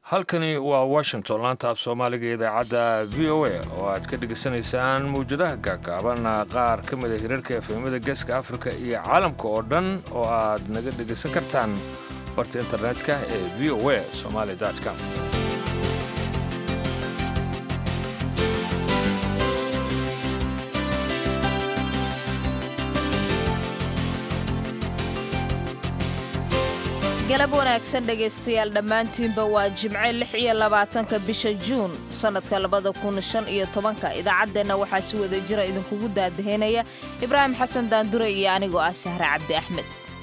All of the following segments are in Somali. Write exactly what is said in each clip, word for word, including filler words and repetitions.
halkani waa Washington laanta af Soomaaliga idaacadda V O A oo aad ka dhageysanaysaan muujadaha gaagaaban qaar ka mid ah hirarka F M-da Geeska Afrika iyo caalamka oo dhan oo aad naga dhageysan kartaan barta internetka ee v o a somali dot com. galab wanaagsan dhageystayaal dhammaantiinba waa Jimce lix iyo labaatanka bisha Juun sanadka labada kun shan iyo tobanka idaacadeena waxaa si wada jira idinkugu daadaheynaya Ibraahim Xasan Daandure iyo anigoo ah Sahra Cabdi Axmed.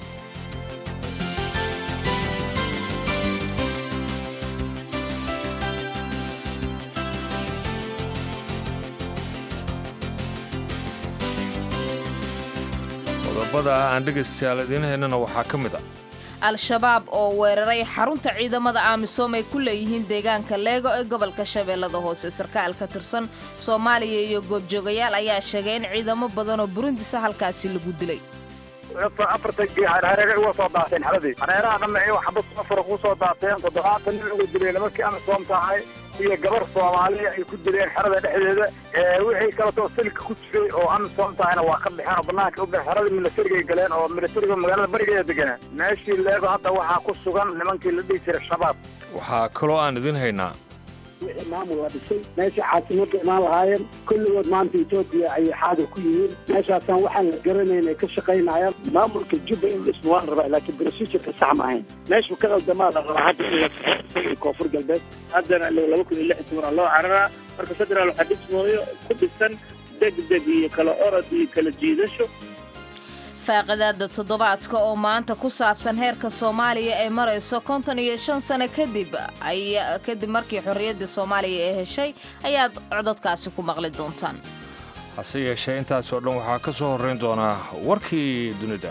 qodobada aan dhageystayaal idinheynana waxaa ka mid ah al-shabaab oo weeraray xarunta ciidamada amisom ay ku leeyihiin deegaanka leego ee gobolka shabeellada hoose. sarkaal ka tirsan Soomaaliya iyo goobjoogayaal ayaa sheegay in ciidamo badan oo Burundi halkaasi lagu dilay. afartankii hareeraha uga soo daateen xaladii hareeraha dhammaay waxa bas afar ku soo daateen toddobaatan nin ugu dilay markii amisom tahay iyo gabar Soomaaliya ay ku dileen xarada dhexdeeda ee wixii kala soo silka ku jiray oo amisom tahayna waa ka bixeen banaanka u bixin xarada militariga galeen oo militariga magaalada barigeeda deganaa meeshii leego hadda waxaa ku sugan nimankii la dhihi jiray shabaab. waxaa kaloo aan idin haynaa maamul waa dhisay meeshii caasimada imaan lahaayeen kulligood maanta Itoobiya ay xaadir ku yihiin meeshaasaan waxaan la garanayn ay ka shaqaynayaan maamulka Jubba in dhismo waan rabaa laakiin procedure sax ma ahayn meeshu ka qaldamaa la rabaa hadda in koonfur galbeed haddana laba kun iyo lix iyo toban loo cararaa marka federaal waxa dhismooyo ku dhisan degdeg iyo kala orod iyo kala jiidasho. faaqadaada toddobaadka oo maanta ku saabsan heerka Soomaaliya ay marayso konton iyo shan sano kadib ay kadib markii xorriyadda Soomaaliya ay heshay ayaad codadkaasi ku maqli doontaan. hase yeeshee intaas oo dhan waxaa ka soo horreyn doona warkii dunida.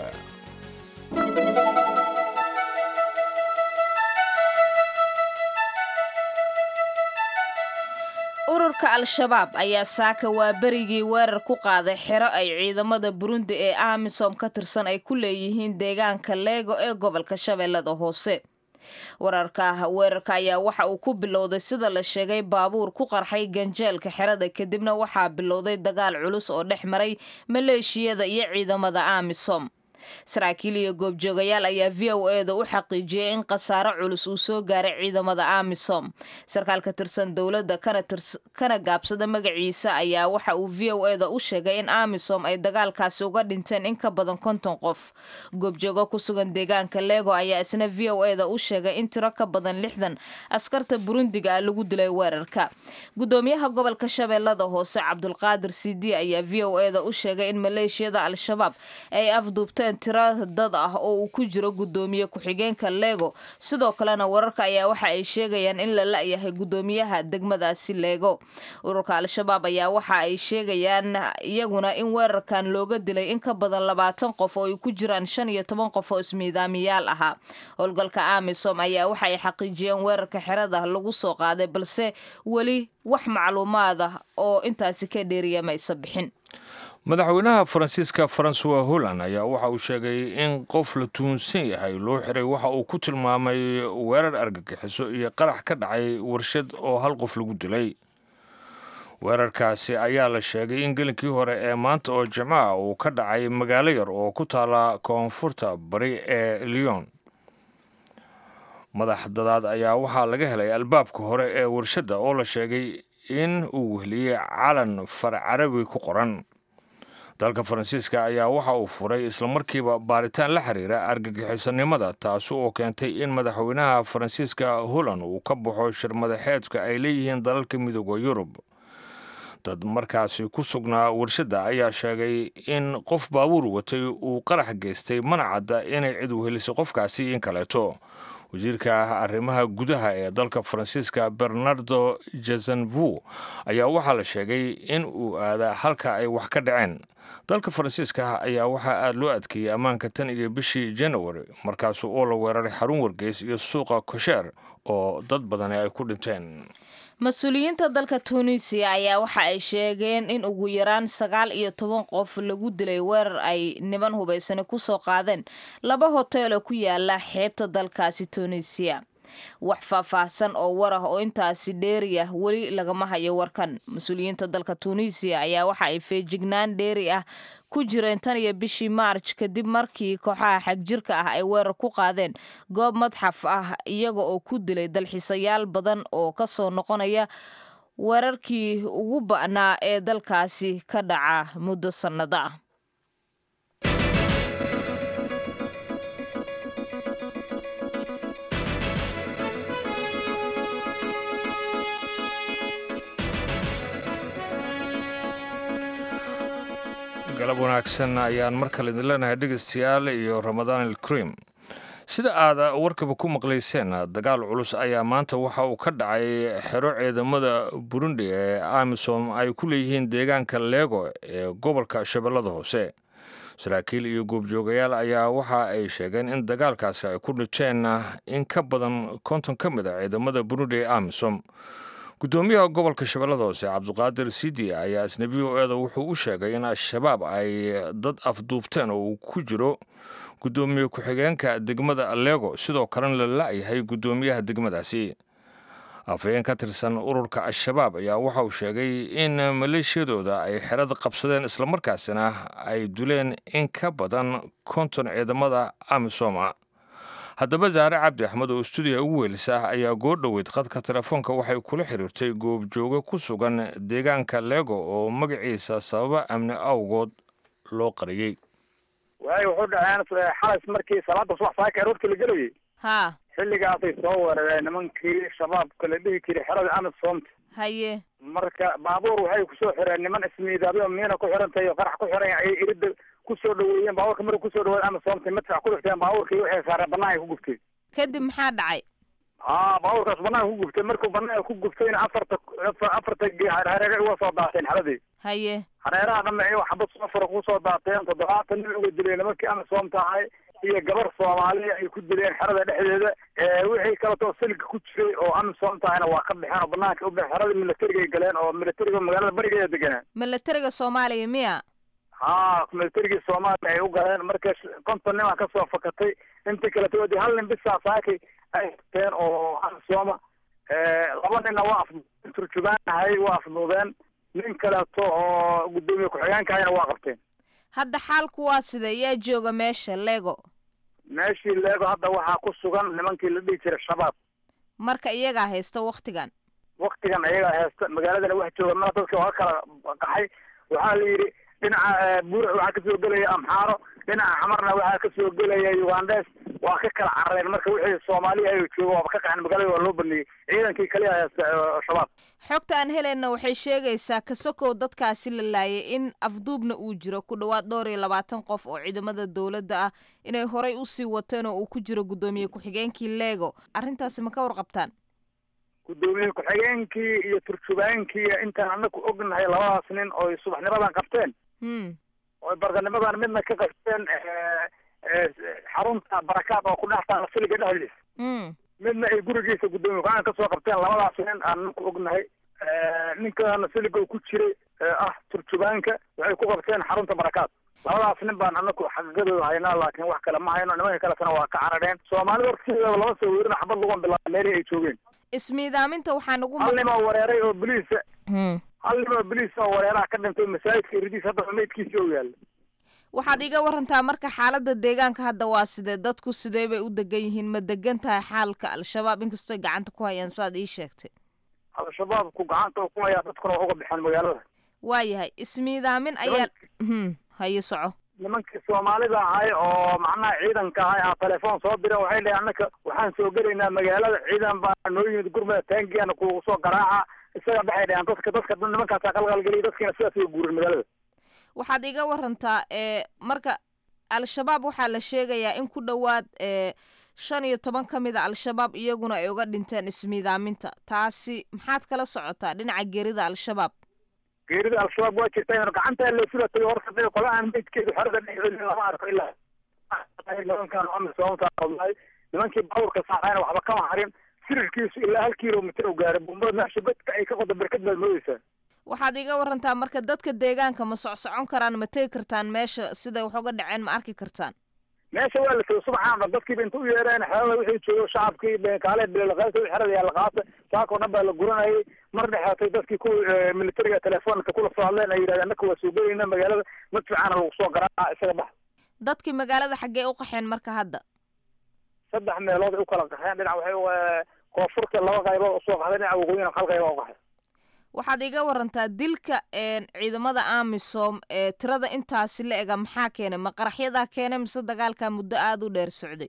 ururka al-shabaab ayaa saaka waa berigii weerar ku qaaday xero ay ciidamada Burundi ee amisom ka tirsan ay ku leeyihiin deegaanka leego ee gobolka shabeellada hoose. wararka weerarka ayaa waxa uu ku bilowday sida la sheegay baabuur ku qarxay ganjeelka xerada kadibna waxaa bilowday dagaal culus oo dhex maray maleeshiyada iyo ciidamada amisom. saraakiil iyo goobjoogayaal ayaa V O A da u xaqiijiyay in khasaaro culus uu soo gaaray ciidamada amisom. sarkaal ka tirsan dawladda kana kana gaabsada magaciisa ayaa waxa uu V O A da u sheegay in amisom ay dagaalkaasi uga dhinteen in ka badan konton qof. goobjoogo ku sugan deegaanka leego ayaa isna V O A da u sheegay in tiro ka badan lixdan askarta Burundiga lagu dilay weerarka. gudoomiyaha gobolka shabeellada hoose Cabdulqaadir Sidi ayaa V O A da u sheegay in maleeshiyada al-shabaab ay afduubteen tiro dad ah oo uu ku jiro gudoomiye ku-xigeenka leego. sidoo kalena wararka ayaa waxa ay sheegayaan in la la'yahay gudoomiyaha degmadaasi leego. ururka al-shabaab ayaa waxa ay sheegayaan iyaguna in weerarkan looga dilay in ka badan labaatan qof oo ay ku jiraan shan iyo toban qof oo ismiidaamiyaal ahaa. howlgalka amisom ayaa waxa ay xaqiijiyeen weerarka xerada lagu soo qaaday balse weli wax macluumaad ah oo intaasi ka dheeriya maysa bixin. madaxweynaha Faransiiska François Hollande ayaa waxa uu sheegay in qof la tuunsan yahay loo xiray waxa uu ku tilmaamay weerar argagixiso iyo qarax ka dhacay warshad oo hal qof lagu dilay. weerarkaasi ayaa la sheegay in gelinkii hore ee maanta oo Jimcaha uu ka dhacay magaalo yar oo ku taala koonfurta bari ee Lyon. madaxdadaad ayaa waxaa laga helay albaabka hore ee warshadda oo la sheegay in uu wehliyay calan far carabi ku qoran. dalka Faransiiska ayaa waxa uu furay isla markiiba baaritaan la xiriira argagixisanimada taas oo keentay in madaxweynaha Faransiiska Hollande uu ka baxo shir madaxeedka ay leeyihiin dalalka midowga Yurub. dad markaasi ku sugnaa warshadda ayaa sheegay in qof baabuur watay uu qarax geystay manacada inay cid u helisay qofkaasi in kaleeto. wasiirka arrimaha gudaha ee dalka Faransiiska Bernardo Cazeneuve ayaa waxaa la sheegay in uu aada halka ay wax ka dhaceen. dalka Faransiiska ayaa waxaa aad loo adkeeyay ammaanka tan iyo bishii January markaas oo la weeraray xarun wargeys iyo suuqa kosher oo dad badan ay ku dhinteen. mas-uuliyiinta dalka Tunisia ayaa waxa ay sheegeen in ugu yaraan sagaal iyo toban qof lagu dilay weerar ay niman hubaysan ku soo qaadeen laba hotel oo ku yaala xeebta dalkaasi Tunisia. wax faahfaahsan oo war ah oo intaasi dheeri ah weli lagama hayo warkan. mas-uuliyiinta dalka Tunisia ayaa waxa ay feejignaan dheeri ah ku jireen tan iyo bishii Maarch kadib markii kooxaha xagjirka ah ay weerar ku qaadeen goob madxaf ah iyaga oo ku dilay dalxiisayaal badan oo ka soo noqonaya weerarkii ugu ba'naa ee dalkaasi ka dhaca muddo sannado ah. galab wanaagsan ayaan mar kale idin leenahay dhegeystayaal iyo Ramadaan al-Kareem. sida aad warkaba ku maqlayseen dagaal culus ayaa maanta waxa uu ka dhacay xero ciidamada Burundi ee AMISOM ay ku leeyihiin deegaanka Lego ee gobolka Shabeellada Hoose. saraakiil iyo goobjoogayaal ayaa waxa ay sheegeen in dagaalkaasi ay ku dhaceen in ka badan konton ka mid ah ciidamada Burundi ee AMISOM. gudoomiyaha gobolka Shabeellada Hoose Cabdiqaadir Sidi ayaa isna V O A da wuxuu u sheegay in al-shabaab ay dad afduubteen oo uu ku jiro gudoomiye ku-xigeenka degmada Lego sidoo kalena la laayahay gudoomiyaha degmadaasi. afhayeen ka tirsan ururka al-shabaab ayaa waxa uu sheegay in maleeshiyadooda ay xerada qabsadeen isla markaasina ay duleen in ka badan konton ciidamada AMISOM ah. haddaba Zaare Cabdi Axmed oo stuudiga ugu weelisa ayaa goor dhoweyd khadka telefoonka waxay kula xiriirtay goobjooge ku sugan deegaanka Lego oo magaciisa sababa amni awgood loo qariyay. waay wuxuu dhaceen xalas markii salaada subax saaka aroortii la gelayay ha xilligaasay soo weerareen nimankii shabaabka la dhihi jiray xerada AMISOM. haye marka baabuur waxay ku soo xireen niman ismiidaabyo miina ku xirantahay oo qarax ku xiran ay irida ku soo dhaweeyeen baabuurka markuu ku soo dhaweeyeen AMISOM madfac ku dhigteen baabuurkii waxay saareen banaanka ku gubtay. kadib maxaa dhacay? aa baabuurkaas banaanka ku gubtay markuu banaanka ku gubtayna afarta afarta hareeraha uga soo daateen xeradii. haye hareeraha dhamma ay waxba safar ku soo daateen toddobaatan nin uga dileen markii AMISOM tahay iyo gabar Soomaaliya ay ku dileen xerada dhexdeeda ee wixii kala too silka ku jiray oo AMISOM tahayna waa ka bixeen oo banaanka u bixeen xerada militariga ay galeen oo militariga magaalada bariga ay deganaa. militariga Soomaaliya miya? ها militariga Soomaaliya ay u galeen markaas konton nin ka soo fakatay inta kala toodi hal nin bisa saakay ay teen oo AMISOM ee laba nin waa afturjubaanahay waa afduubeen nin kale oo gudoomiye ku-xigeenka ayna waa qabteen. hadda xaalku waa sida yaa jooga meesha Lego meeshii Lego hadda waxaa ku sugan nimankii la dhihi jiray shabaab. marka iyaga haysta waqtigan waqtigan iyaga haysta magaaladana wax jooga ma dadka waa kala qaxay waxaa la yiri dhinaca buur waxa ka soo galaya Amxaaro dhinaca Xamarna waxa ka soo galaya Ugandes waa ka kala carreen marka wixii Soomaaliya ay joogo waa ka qaxan magaalada waa loo baniyay ciidankii kaliya haysta shabaab. xogta aan helayna waxay sheegaysaa ka sokow dadkaasi la laayay in afduubna uu jiro ku dhawaad dhowr iyo labaatan qof oo ciidamada dawladda ah inay horay u sii wateen oo uu ku jiro gudoomiye ku-xigeenkii Lego arrintaasi ma ka warqabtaan? gudoomiye ku-xigeenkii iyo turjubaankii intaan anagu ognahay labadaas nin oo subaxnimadan qabteen hmm oo barqanimadan midna ka qabteen ee xarunta barakaad oo ku dhaxtaa filiga dhexdiisa hmm midna ay gurigiisa gudoomiye ku ka soo qabteen labadaas nin aan ku ognahay ee ninkan filiga ku jiray ah turjubaanka waxay ku qabteen xarunta barakaad labadaas nin baan anagu xaqiiqadooda haynaa laakiin wax kale ma hayno nimanka kale sana waa ka carareen Soomaalida waqtigeeda laba soo weerina xabad lagu bilaabay meel ay joogeen ismiidaaminta waxaan ugu maqlay wareeray oo biliis hmm hal nin oo biliis oo wareeraha ka dhintay masaajidka iridiis hadda meydkiisa oo yaal. waxaad iga warantaa marka xaaladda deegaanka hadda waa sidee dadku sidee bay u degan yihiin ma degan tahay xaalka al-shabaab inkastoo gacanta ku hayaan saad ii sheegtay? al-shabaab ku gacanta ku haya dadkuna uga bixin magaalada. waayahay ismiidaamin ayaa hmm haye soco nimankii Soomaalida ahay oo macnaha ciidanka ahay aa telefoon soo diray waxay leeyahay annaka waxaan soo galaynaa magaalada ciidan baa noo yimid gurmada taangiana ku soo garaaca isaga baxay dhayaan dadka dadka nimankaas qalqal galay dadkina sidaas ay guurin magaalada. waxaad iga warantaa ee marka al-shabaab waxaa la sheegayaa in ku dhawaad ee shan iyo toban ka mid ah al-shabaab iyaguna ay uga dhinteen ismiidaaminta taasi maxaad kala socotaa dhinaca geerida al-shabaab? geerida al-shabaab waa jirtaa inuu gacanta la sulatay horta qolahan meydkeedu xerada dhexdeeda lama arko ilaa nimankan AMISOM taaqaday nimankii baabuurka saarayna waxba kama harin sirkiisu ilaa hal kiiloomitir u gaaray bumbada meesha badka ay ka qodo barkad baad moodaysaa. waxaad iga warantaa marka dadka deegaanka ma socsocon karaan ma tegi kartaan meesha sida wax uga dhaceen ma arki kartaan? meesha waa la tegay subaxaan dhan dadkiiba inta u yeereen xerada wixii joogo shacabkii kaale bilaqaata xerada yaa la qaata saakoo dhan baa la guranayay mar dhexaatay dadkii ku militariga telefoonka kula soo hadleen ay yidhahdeen annaka waa soo gelayna magaalada mid fiicana lagu soo garaaca isaga bax dadkii magaalada xaggee u qaxeen marka hadda saddex meelood ay u kala qaxeen dhinac waxay koonfurta laba qaybood usoo qaxday dhinaca waqooyina hal qaybood u qaxay waxaad iga warantaa dilka ciidamada amisom ee tirada intaasi la ega maxaa keenay ma qaraxyadaa keenay mise dagaalkaa muddo aada u dheer socday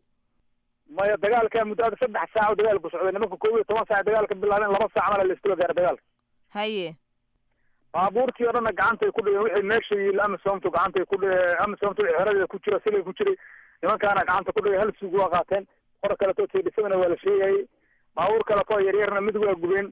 maya dagaalkaa muddo aada saddex saac oo dagaalku socday nimanka koob iyo toban saac dagaalka bilaabeen laba saac mala la iskula gaara dagaalka haye baabuurtii oo dhanna gacantay ku dhigeen wixii meesha yiil amisomtu gacantay ku dhigeen amisomtu xerada ku jira silay ku jiray nimankaana gacanta ku dhigay hal suug waa qaateen qor kaleto teedhisabana waa la sheegayay baabuur kaleto yaryarna mid waa gubeen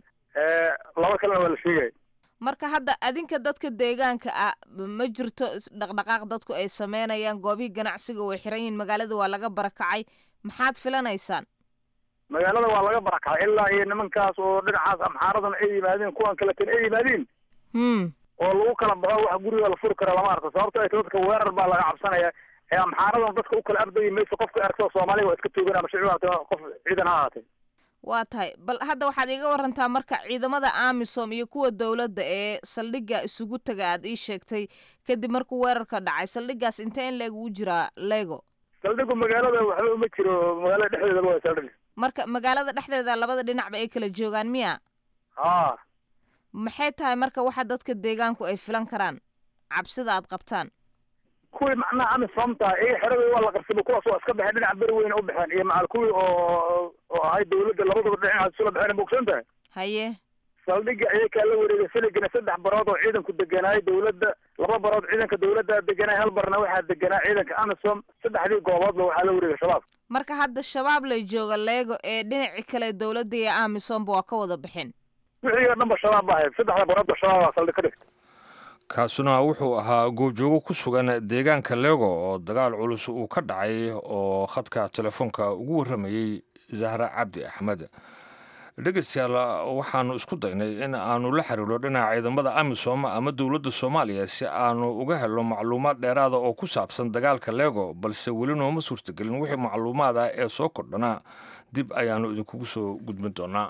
laba kalena waa la sheegay marka hadda adinka dadka deegaanka ah ma jirto dhaqdhaqaaq dadku ay sameynayaan goobihii ganacsiga way xiran yihiin magaalada waa laga barakacay maxaad filanaysaan magaalada waa laga barakacay ilaa iyo nimankaas oo dhinacaas amxaaradana ay yimaadeen kuwan kaletan ay yimaadeen hmm oo lagu kala baxo wax guriga la furi kara lama arko sababto ay dadka weerar baa laga cabsanaya ee amxaaradan dadka u kala ardayi mayso qofka arko Soomaaliga waa iska toogan ama shicib qof ciidan ha ahaatay waa tahay bal hadda waxaad iga warantaa marka ciidamada amisom iyo kuwa dowladda ee saldhigga isugu taga aad ii sheegtay kadib markuu weerarka dhacay saldhiggaas intee in leegu jiraa lego saldhiggu magaalada waxba uma jiro magaalada dhexdeeda waa saldhig marka magaalada dhexdeeda labada dhinacba ay kala joogaan miya haa maxay tahay marka waxa dadka deegaanku ay filan karaan cabsida aad qabtaan kuwii macnaha amisomta ee xerada waa la qabsado kuwaas waa iska baxeen dhinaca beri weyn u baxeen iyo macal kuwii oo oo ahay dawladda labadaba dhinacaas isula baxeen bogsan tahay haye saldhigga ayay kaa la wareegay siligana saddex barood oo ciidanku deganaay dawladda laba barood ciidanka dawladda deganaay hal barna waxaa deganaa ciidanka amisom saddexdii gooboodba waxaa la wareegay shabaab marka hadda shabaab lay jooga leego ee dhinaci kale dawladda iyo amisomba waa ka wada baxeen wixii oo dhanba shabaab baa ahayd saddexda baroodba shabaab waa saldhig ka dhigta kaasuna wuxuu ahaa goobjoogo ku sugan deegaanka lego oo dagaal culus uu ka dhacay oo khadka telefoonka ugu warramayey zahra cabdi axmed dhegeystayaal waxaanu isku daynay in aanu la xiriiro dhinaca ciidamada amisom ama dowladda soomaaliya si aanu uga helno macluumaad dheeraada oo ku saabsan dagaalka lego balse weli nooma suurtagelin wixii macluumaad ah ee soo kordhanaa dib ayaanu idinkugu soo gudbin doonaa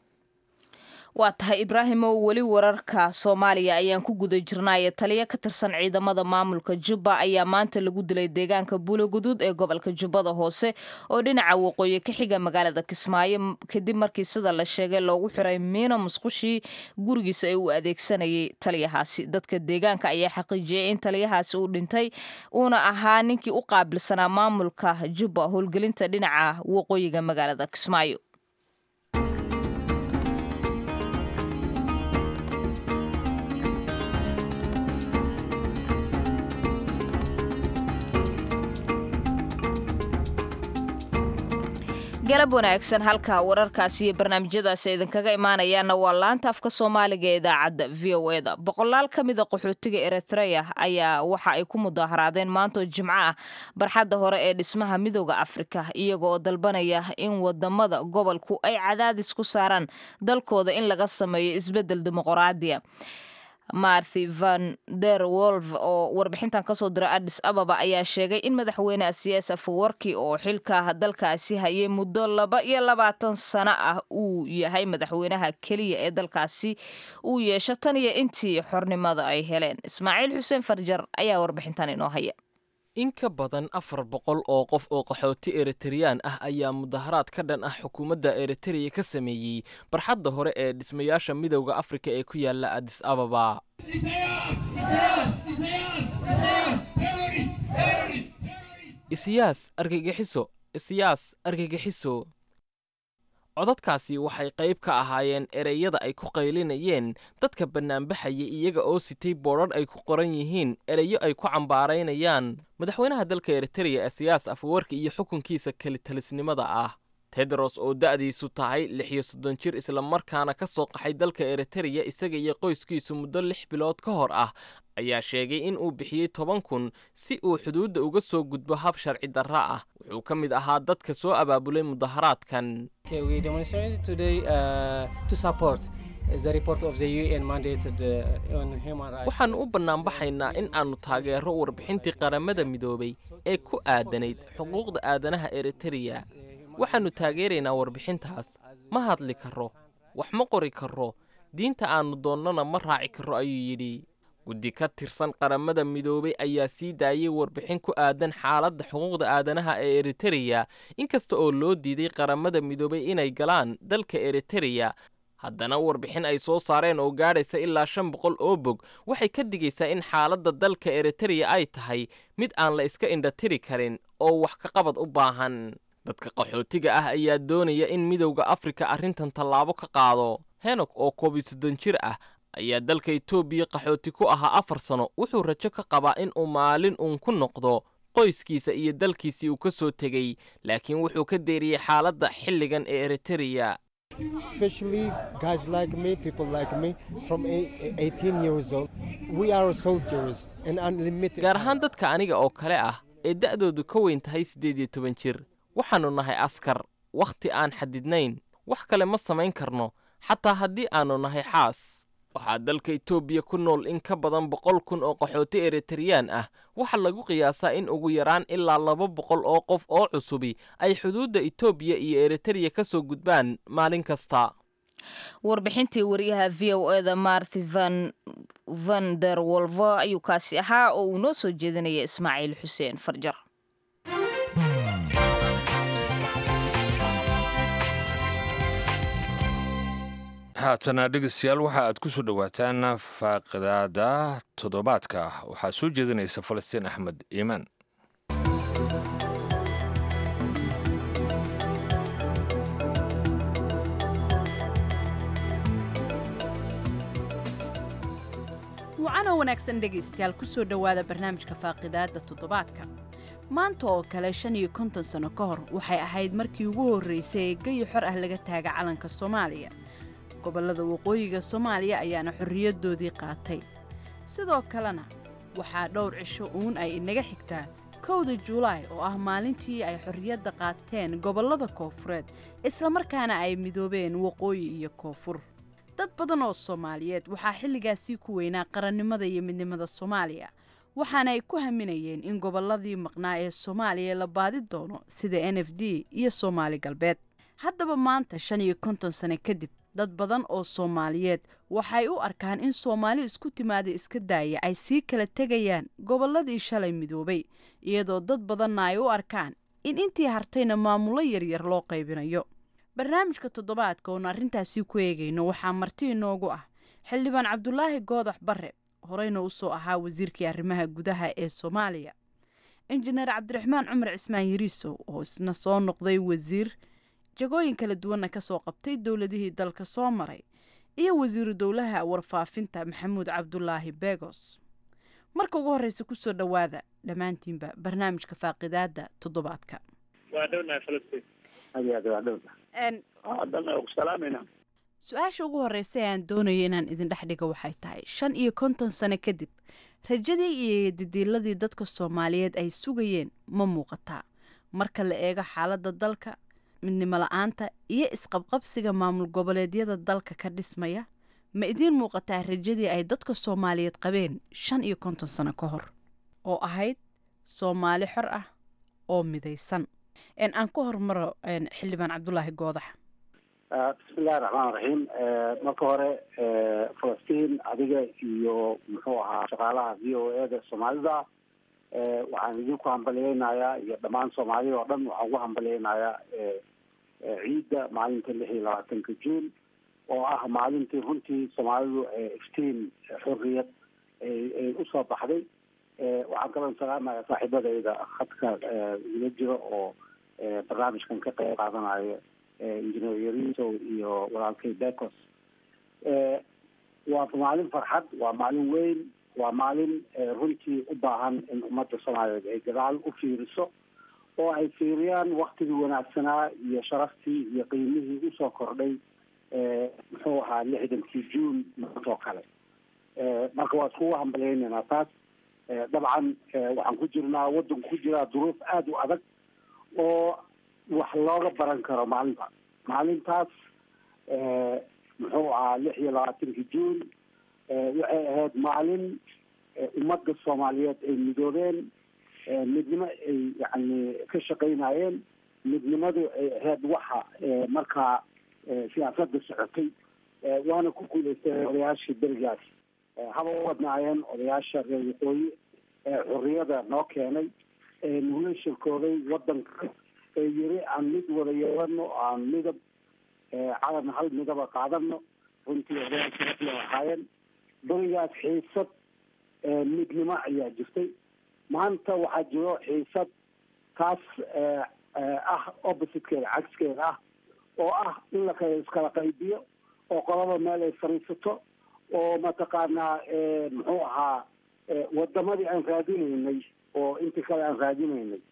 waa tahay ibraahimow weli wararka soomaaliya ayaan ku guda jirnaaye taliyo ka tirsan ciidamada maamulka jubba ayaa maanta lagu dilay deegaanka buuloguduud ee gobolka jubbada hoose oo dhinaca waqooyi ka xiga magaalada kismaayo kadib markii sida la sheegay loogu xiray miino musqushii gurigiisa ee uu adeegsanayay taliyahaasi dadka deegaanka ayaa xaqiijiyey in taliyahaasi uu dhintay uuna ahaa ninkii u qaabilsanaa maamulka jubba howlgelinta dhinaca waqooyiga magaalada kismaayo galab wanaagsan halka wararkaasi iyo barnaamijyadaasi idinkaga imaanayaana waa laanta afka soomaaliga ee idaacadda v o e da boqolaal ka mida qaxootiga eritreya ayaa waxa ay ku mudaaharaadeen maantoo jimco ah barxadda hore ee dhismaha midooda afrika iyagoo dalbanaya in wadamada gobolku ay cadaadis ku saaraan dalkooda in laga sameeyo isbeddel dimuqraadiya marthi van der wolf oo warbixintan kasoo dira addis ababa ayaa sheegay in madaxweyne siyaas afawarki oo xilka dalkaasi hayay muddo laba iyo labaatan sano ah uu yahay madaxweynaha keliya ee dalkaasi uu yeesho tan iyo intii xornimada ay heleen ismaaciil xuseen farjar ayaa warbixintan inoo haya in ka badan afar boqol oo qof oo qaxooti eritreyaan ah ayaa mudaharaad ka dhan ah xukuumadda eritreya ka sameeyey barxadda hore ee dhismayaasha midowda afrika ee ku yaala addis ababa isiyaas argagixiso isiyaas argagixiso codadkaasi waxay qayb ka ahaayeen ereyada ay ku qaylinayeen dadka bannaanbaxaya iyaga oo sitay boodhadh ay ku qoran yihiin ereyo ay ku cambaaraynayaan madaxweynaha dalka eritreya siyaas afawarki iyo xukunkiisa kelitalisnimada ah tedros oo da'diisu tahay lix iyo soddon jir islamarkaana ka soo qaxay dalka eritreya isaga iyo qoyskiisu muddo lix bilood ka hor ah ayaa sheegay in uu bixiyey toban kun si uu xuduudda uga soo gudbo hab sharci darra ah wuxuu ka mid ahaa dadka soo abaabulay mudaharaadkan the report of the U N mandated uh, on human rights. waxaan u bannaanbaxaynaa in aannu taageero warbixintii qaramada midoobay ee ku aadanayd xuquuqda aadanaha Eritrea. waxaannu taageeraynaa warbixintaas. ma hadli karro, wax ma qori karro, diinta aannu doonnana ma raaci karro, ayuu yidhi. guddi ka tirsan qaramada midoobay ayaa sii daayay warbixin ku aadan xaaladda xuquuqda aadanaha ee Eritrea, inkasta oo loo diiday qaramada midoobay inay galaan dalka Eritrea. haddana warbixin ay soo saareen oo gaadhaysa ilaa shan boqol oo bog waxay ka digaysaa in xaaladda dalka Eritrea ay tahay mid aan la iska indhatiri karin oo wax ka qabad u baahan. dadka qaxootiga ah ayaa doonaya in midowda Afrika arrintan tallaabo ka qaado. Henok oo koob iyo soddon jir ah ayaa dalka Itoobiya qaxooti ku ahaa afar sano. wuxuu rajo ka qabaa in uu maalin uun ku noqdo qoyskiisa iyo dalkiisii uu ka soo tegey, laakiin wuxuu ka deeriyey xaaladda xilligan ee Eritrea. Especially guys like me, people like me, from eighteen years old, we are soldiers and unlimited. gaar ahaan dadka aniga oo kale ah ee da'doodu ka weyn tahay siddeed iyo toban jir. waxaannu nahay askar, wakhti aan xadidnayn, wax kale ma samayn karno, xataa haddii aannu nahay xaas. waxaa dalka Itoobiya ku nool in ka badan boqol kun oo qaxooti Eritreyaan ah. waxaa lagu qiyaasaa in ugu yaraan ilaa laba boqol oo qof oo cusubi ay xuduudda Itoobiya iyo Eritrea ka soo gudbaan maalin kasta. warbixintii wariyaha V O A da Marty van van der Wolve ayuu kaasi ahaa oo uu noo soo jeedinaya Ismaaciil Xuseen Farjar. haatana dhegeystayaal waxa aad ku soo dhowaataan faaqidaada toddobaadka. waxaa soo jeedinaysa Falastiin Axmed Iimaan. wacanoo wanaagsan dhegaystayaal ku soo dhowaada barnaamijka faaqidaada toddobaadka. maanta oo kale shan iyo konton sano ka hor waxay ahayd markii ugu horreysay ee gayi xor ah laga taaga calanka Soomaaliya. gobollada waqooyiga Soomaaliya ayaana xorriyaddoodii qaatay. sidoo kalena waxaa dhowr cisho uun ay inaga xigtaa kowda Juulaay oo ah maalintii ay xorriyadda qaateen gobollada Koonfureed, isla markaana ay midoobeen waqooyi iyo koonfur. dad badan oo Soomaaliyeed waxaa xilligaasii ku weynaa qarannimada iyo midnimada Soomaaliya, waxaana ay ku haminayeen in gobolladii maqnaa ee Soomaaliya la baadi doono sida N F D iyo Soomaali Galbeed. haddaba maanta shan iyo konton sano kadib, dad badan oo Soomaaliyeed waxay u arkaan in Soomaali isku timaada iska daaya ay sii kala tegayaan gobolladii shalay midoobay, iyadoo dad badanna ay u arkaan in intii hartayna maamulo yaryar loo qaybinayo. barnaamijka toddobaadka oon arrintaasi ku eegayno waxaa marti inoogu ah xildhibaan Cabdulaahi Goodax Barre, horeyna u soo ahaa wasiirkii arrimaha gudaha ee Soomaaliya, injineer Cabdiraxmaan Cumar Cismaan Yariisow oo isna soo noqday wasiir, jagooyin kala duwanna ka soo qabtay dowladihii dalka soo maray, iyo wasiiru dowlaha warfaafinta Maxamuud Cabdulaahi Beegos. marka ugu horreysa ku soo dhowaada dhammaantiinba barnaamijka faaqidaada toddobaadka. waa dhownahay Falastiin. ayaa waa dhownahay. een haddana ugu salaamayna. su-aasha ugu horreysa ee aan doonayo inaan idin dhex dhigo waxay tahay shan iyo konton sano kadib, rajadii iyo didiiladii dadka Soomaaliyeed ay sugayeen ma muuqataa marka la eego xaaladda dalka, midnimo la'aanta iyo isqabqabsiga maamul goboleedyada dalka ka dhismaya. ma idiin muuqataa rajadii ay dadka Soomaaliyeed qabeen shan iyo konton sano ka hor oo ahayd Soomaali xor ah oo midaysan? een aan ku hormaro xildhibaan Cabdulaahi Goodax. bismillahi raxmaan raxiim. marka hore Falastiin, adiga iyo muxuu ahaa shaqaalaha V O A da Soomaalida, waxaan idinku hambaliyeynayaa iyo dhammaan Soomaalida oo dhan waxaan ugu hambaliyeynayaa ciidda maalinta lix iyo labaatanka Juun oo ah maalintii runtii Soomaalidu iftiin xorriyad ay u soo baxday. waxaan kaloo salaamayaa saaxiibadayda khadka ila jira oo barnaamijkan ka qayb qaadanayo, injineer Yariisow iyo walaalkay Beegos. waa maalin farxad, waa maalin weyn, waa maalin runtii u baahan in ummadda Soomaaliyeed ay gadaal u fiiriso oo ay fiiriyaan waktigii wanaagsanaa iyo sharaftii iyo qiimihii usoo kordhay muxuu ahaa lixdankii Juun maantoo kale. marka waa iskugu hambaliyeynaynaa taas. dabcan waxaan ku jirnaa waddanku ku jiraa duruuf aada u adag oo wax looga baran karo maalintaas. maalintaas muxuu ahaa lix iyo labaatankii juun waxay ahayd maalin ummadda soomaaliyeed ay midoobeen midnimo ay yani ka shaqaynayeen midnimadu ay ahayd waxa markaa siyaasadda socotay waana ku guuleystay odayaashii berigaas haba u wadnaayeen odayaasha reer waqooyi xurriyada noo keenay nula shirkooday wadanka ee yiri aan mid wada yeelano aan midab calan hal midaba qaadano runtii odayaashii ahaayeen berigaas xiisad midnimo ayaa jirtay maanta waxaa jiro xiisad taas ah oppositekeeda cagskeeda ah oo ah in la kala iskala qaybiyo oo qolaba meel ay fariisato oo mataqaanaa muxuu ahaa wadamadii aan raadinaynay oo intii kale aan raadinaynay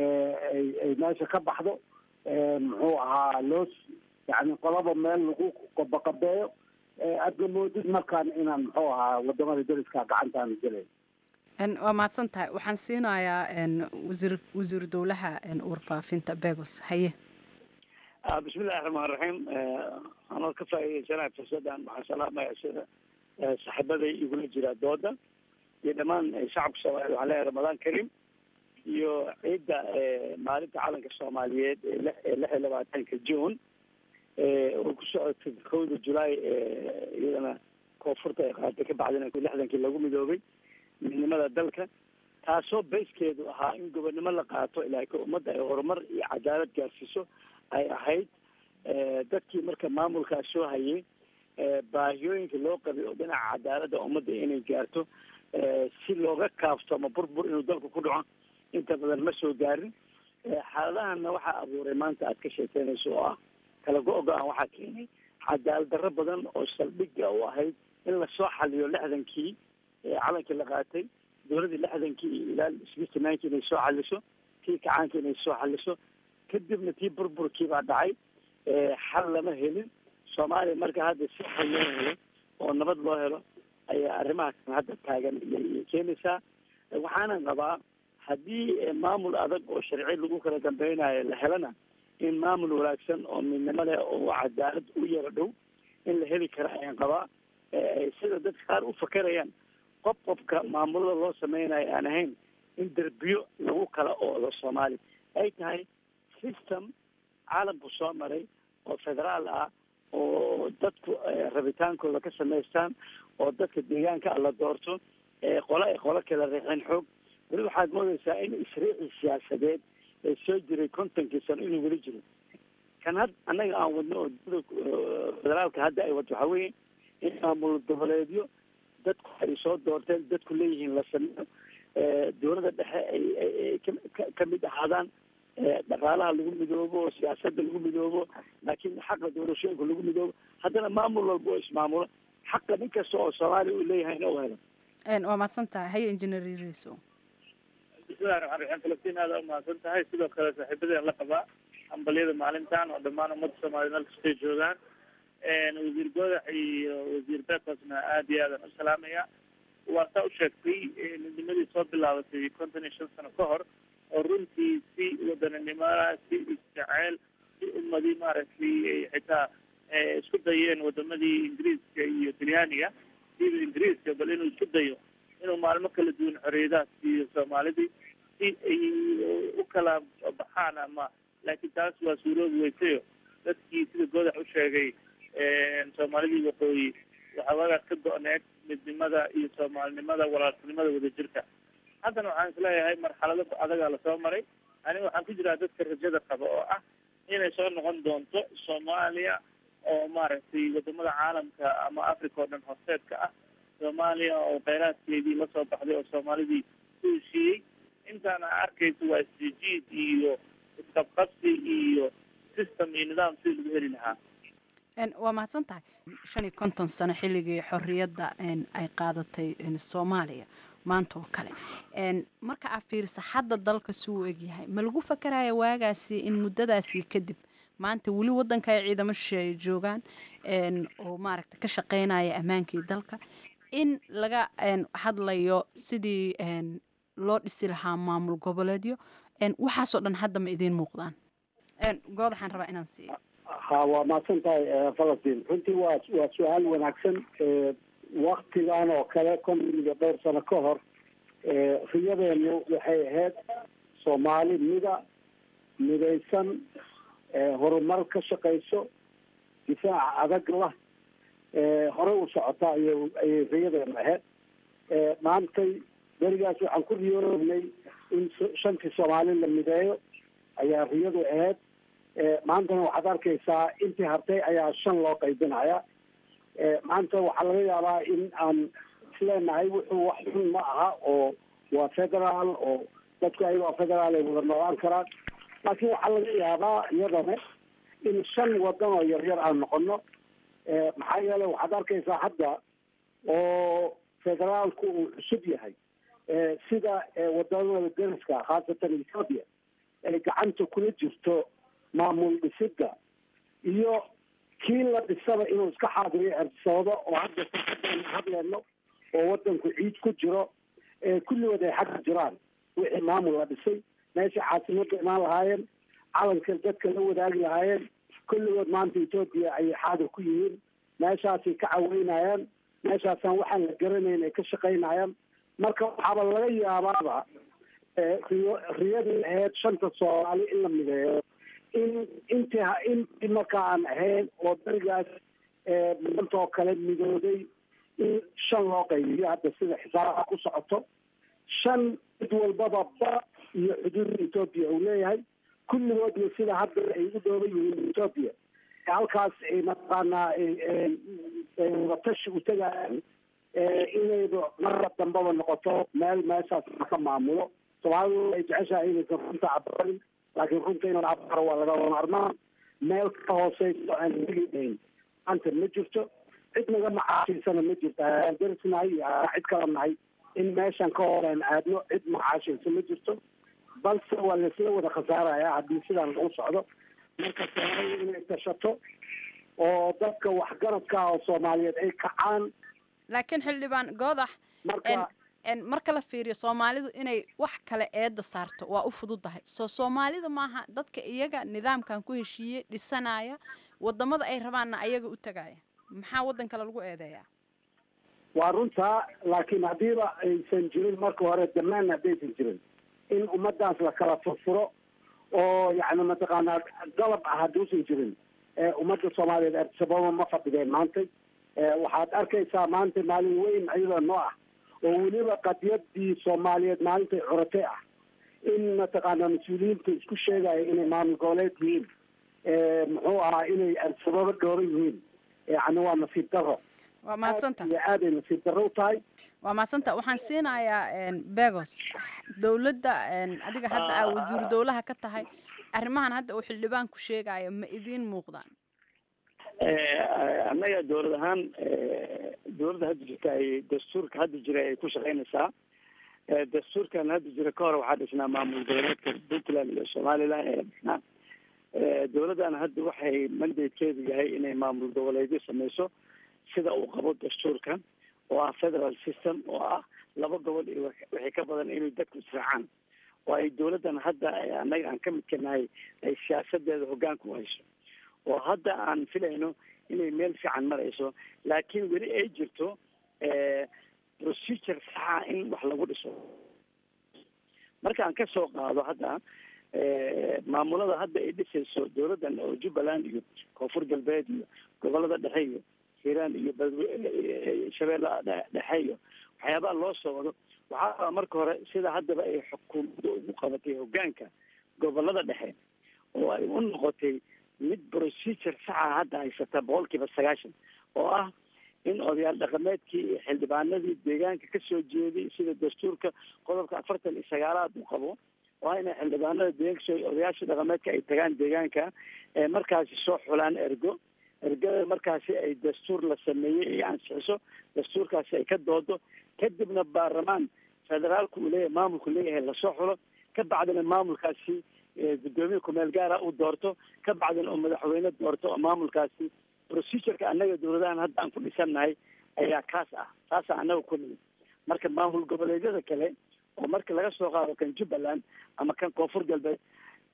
ay meesha ka baxdo muxuu ahaa loos yani qolaba meel lagu qabaqabeeyo aadna moodid markaan inaan muxuu ahaa wadamada dariska gacantaanu gelay waa mahadsan tahay waxaan siinayaa wasiir wasiir dowlaha warfaafinta begos haye bismillahi raxmaan raxiim anoo ka faa'iidaysanaya fursadan waxaan salaamaya sida saaxiibaday igula jira dooda iyo dhammaan shacabka soomaaliyeed waxaan leeyahay ramadaan karim iyo ciidda maalinta calanka soomaaliyeed ee lix iyo labaatanka june oo ku socotay kowda julaay iyadana koonfurta ay qaatay ka bacdina lixdankii lagu midoobay midnimada dalka taasoo bayskeedu ahaa in gobonnimo la qaato ilaa ka ummadda ay horumar iyo cadaalad gaarsiiso ay ahayd dadkii marka maamulkaas soo hayay baahiyooyinka loo qabay oo dhinaca cadaaladda ummadda inay gaarto si looga kaafto ama burbur inuu dalku ku dhaco inta badan ma soo gaarin xaaladahanna waxaa abuuray maanta aad ka sheekeynayso oo ah kala go-go-aan waxaa keenay cadaalad darro badan oo saldhigga u ahayd in lasoo xaliyo lixdankii calankii la qaatay dowladii lixdankii ilaa sixty nineki inay soo xaliso tii kacaanka inay soo xaliso kadibna tii burburkii baa dhacay xal lama helin soomaaliya marka hadda si xal loo helo oo nabad loo helo ayaa arrimaha kan hadda taagan iyay keenaysaa waxaanan qabaa haddii maamul adag oo sharci lagu kala dambeynayo la helana in maamul wanaagsan oo midnimo leh oo cadaalad u yara dhow in la heli kara ayaan qabaa sida dadka qaar u fakerayaan qof qofka maamulada loo sameynayo aan ahayn in derbiyo lagu kala oodo soomaaliya ay tahay system caalamku soo maray oo federaal ah oo dadku rabitaankooda ka samaystaan oo dadka deegaanka la doorto qole ay qolo kala reexeen xoog weli waxaad moodaysaa in isriici siyaasadeed ee soo jiray kontonkii sano inuu weli jiro kan had annaga aan wadno oo federaalka hadda ay wado waxaa weeye in maamul goboleedyo dadku ay soo doorteen dadku leeyihiin la sameeyo dowladda dhexe ay ka mid ahaadaan dhaqaalaha lagu midoobo oo siyaasadda lagu midoobo laakiin xaqa doorashooyinka lagu midoobo haddana maamul walba oo ismaamulo xaqa nin kasta oo soomaaliya uu leeyahayna u helo waa mahadsan tahay haye engineer Riso bismillahi raxmaan raxiim falastiin aada u mahadsan tahay sidoo kale saaxiibadeen la qabaa hambalyada maalintan oo dhammaan ummadda soomaaliya meel kastay joogaan wasiir goodax iyo wasiir bekosna aada iyo aadan u salaamaya waa saa u sheegtay midnimadii soo bilaabatay konton iyo shan sano ka hor oo runtii si wadaninimada si isjeceel si ummadii maaragtay xitaa isku dayeen wadamadii ingiriiska iyo talyaaniga siba ingiriiska bal inuu isku dayo inuu maalmo kala duwan xorriyadahaas siiyo soomaalidii si ay u kala baxaan ama laakiin taas waa suuroobi weysayo dadkii sida goodax u sheegay soomaalidii waqooyi waxaa wagaas ka go-need midnimada iyo soomaalinimada walaaltinimada wadajirka haddana waxaan isleeyahay marxalado adagaa lasoo maray aniga waxaan ku jiraa dadka rajada qaba oo ah inay soo noqon doonto soomaaliya oo maaragtay wadamada caalamka ama africa oo dhan horseedka ah soomaaliya oo kheyraadkeedii lasoo baxday oo soomaalidii ku heshiiyey intaana arkaysa waa isjiid iyo isqabqabsi iyo system iyo nidaam sidii lagu heli lahaa waa mahadsan tahay shan iyo konton sano xilligii xorriyadda ay qaadatay soomaaliya maanta oo kale marka aad fiirisa hadda dalka suu egyahay ma lagu fakaraya waagaasi in muddadaasi kadib maanta weli wadanka ay ciidamo shisheeye joogaan oo maaragta ka shaqeynaya ammaankii dalka in laga hadlayo sidii loo dhisi lahaa maamul goboleedyo waxaasoo dhan hadda ma idiin muuqdaan goodaxaan rabaa inaan siiyo ha waa mahadsan tahay falastiin runtii waa waa su-aal wanaagsan waktigan oo kale konton iyo dhowr sano ka hor riyadeenu waxay ahayd soomaali mida midaysan horumar ka shaqayso difaaca adag lah hore u socota ay ayay riyadeenu ahayd maantay berigaas waxaan ku riyoognay in shantii soomaali la mideeyo ayaa riyadu ahayd maantana waxaad arkaysaa intii hartay ayaa shan loo qaybinaya maanta waxaa laga yaabaa in aan isleenahay wuxuu wax xun ma aha oo waa federaal oo dadku ayagoo federaal ay wada noolaan karaan laakiin waxaa laga yaabaa iyadana in shan wadan oo yaryar aan noqono maxaa yeele waxaad arkaysaa hadda oo federaalku uu cusub yahay sida wadamada dariska khaasatan ethoopia ay gacanta kula jirto maamul dhisidda iyo kii la dhisaba inuu iska xaadiriyo ersoodo oo hadda saxadan hadleeno oo wadanku ciid ku jiro kulligood ay xagga jiraan wixii maamul la dhisay meesha caasimada imaan lahaayeen calanka dadka la wadaagi lahaayeen kulligood maanta ethoopia ayay xaadir ku yihiin meeshaasay ka caweynayaan meeshaasaan waxaan la garanayn ay ka shaqaynayaan marka waxaaba laga yaabaaba riyo riyadii ahayd shanta soomaali in la mideeyo in inti intii marka aan ahayn oo berigaas maanta oo kale midooday in shan loo qaybiyo hadda sida xisaabaha ku socoto shan mid walbaba ba iyo xuduudda ethoopia uu leeyahay kulligoodna sida hadda ay u dhooban yihiin ethoopia halkaas ay mataqaanaa watashi u tegayaan inayba marka dambaba noqoto meel meeshaas ka maamulo soomaalidu ay jeceshahay inaysan runta cabarin laakiin runta in la cabaro waa laga maarmaan meel ka hooseyso aan helihayn maanta ma jirto cid naga macaashiysana ma jirto aan darisnahay iyo aan cid kala nahay in meeshan ka horeen aadno cid macaashiysa ma jirto balse waa laisla wada khasaaraya haddii sidaan lagu socdo marka soomaaliya inay tashato oo dadka waxgaradka oo soomaaliyeed ay kacaan laakiin xildhibaan goodax marka marka la fiiriyo soomaalidu inay wax kale eedda saarto waa u fududahay soo soomaalida maaha dadka iyaga nidaamkan ku heshiiyey dhisanaya wadamada ay rabaanna ayaga u tagaya maxaa wadan kale lagu eedeeyaa waa runtaa laakiin haddiiba aysan jirin marka hore damaan haddaysan jirin in ummadaas la kala furfuro oo yacni mataqaanaa dalab ah hadduusan jirin ummadda soomaaliyeed arsababa ma fadhideen maantay waxaad arkaysaa maanta maalin weyn ayadoo noo ah oo weliba qadiyadii soomaaliyeed maalintay curatay ah in mataqaanaa mas-uuliyiinta isku sheegaya inay maamul goboleed yihiin muxuu ahaa inay arsababa dhooran yihiin yani waa nasiib daro waa mahadsanta iyo aaday nasiib daro u tahay waa mahadsanta waxaan siinayaa begos dowladda adiga hadda aa wasiiru dowlaha ka tahay arrimahan hadda uu xildhibaanku sheegayo ma idiin muuqdaan annaga dowlad ahaan dowladda hadda jirta ay dastuurka hadda jira ay ku shaqaynaysaa dastuurkan hadda jira ka hor waxaa dhisnaa maamul goboleedka puntland iyo somaliland ee dhisnaa dowladdan hadda waxay mandatekeedu yahay inay maamul goboleedyo sameyso sida uu qabo dastuurkan oo ah federal system oo ah laba gobol iyo wixii ka badan inay dadku israacaan oo ay dowladdan hadda annaga aan ka midka nahay ay siyaasadeeda hoggaanka u hayso oo hadda aan filayno inay meel fiican marayso laakiin weli ay jirto procedure saxa in wax lagu dhiso marka aan ka soo qaado hadda maamulada hadda ay dhisayso dowladdan oo jubbaland iyo koonfur galbeed iyo gobolada dhexe iyo hiiraan iyo shabeellaha dhexe iyo waxyaabaha loo soo wado waxaa marka hore sida haddaba ay xukuumadda ugu qabatay hoggaanka gobolada dhexe oo ay u noqotay mid procedure saxa hadda haysata boqolkiiba sagaashan oo ah in odayaal dhaqameedkii iyo xildhibaanadii deegaanka kasoo jeeday sida dastuurka qodobka afartan iyo sagaalaad uu qabo waa inay xildhibaanada deegaanka odayaasha dhaqameedka ay tagaan deegaanka ee markaasi soo xulaan ergo ergada markaasi ay dastuur la sameeyey ay ansixiso dastuurkaasi ay ka doodo kadibna baarlamaan federaalku uu leeyahay maamulku leeyahay lasoo xulo ka bacdina maamulkaasi gudoomiye kumeel gaara uu doorto ka bacdina uu madaxweyne doorto oo maamulkaasi procedureka annaga dowladahan hadda aan ku dhisannahay ayaa kaas ah taasa annaga ku nimid marka maamul goboleedyada kale oo marka laga soo qaado kan jubbaland ama kan koonfur galbeed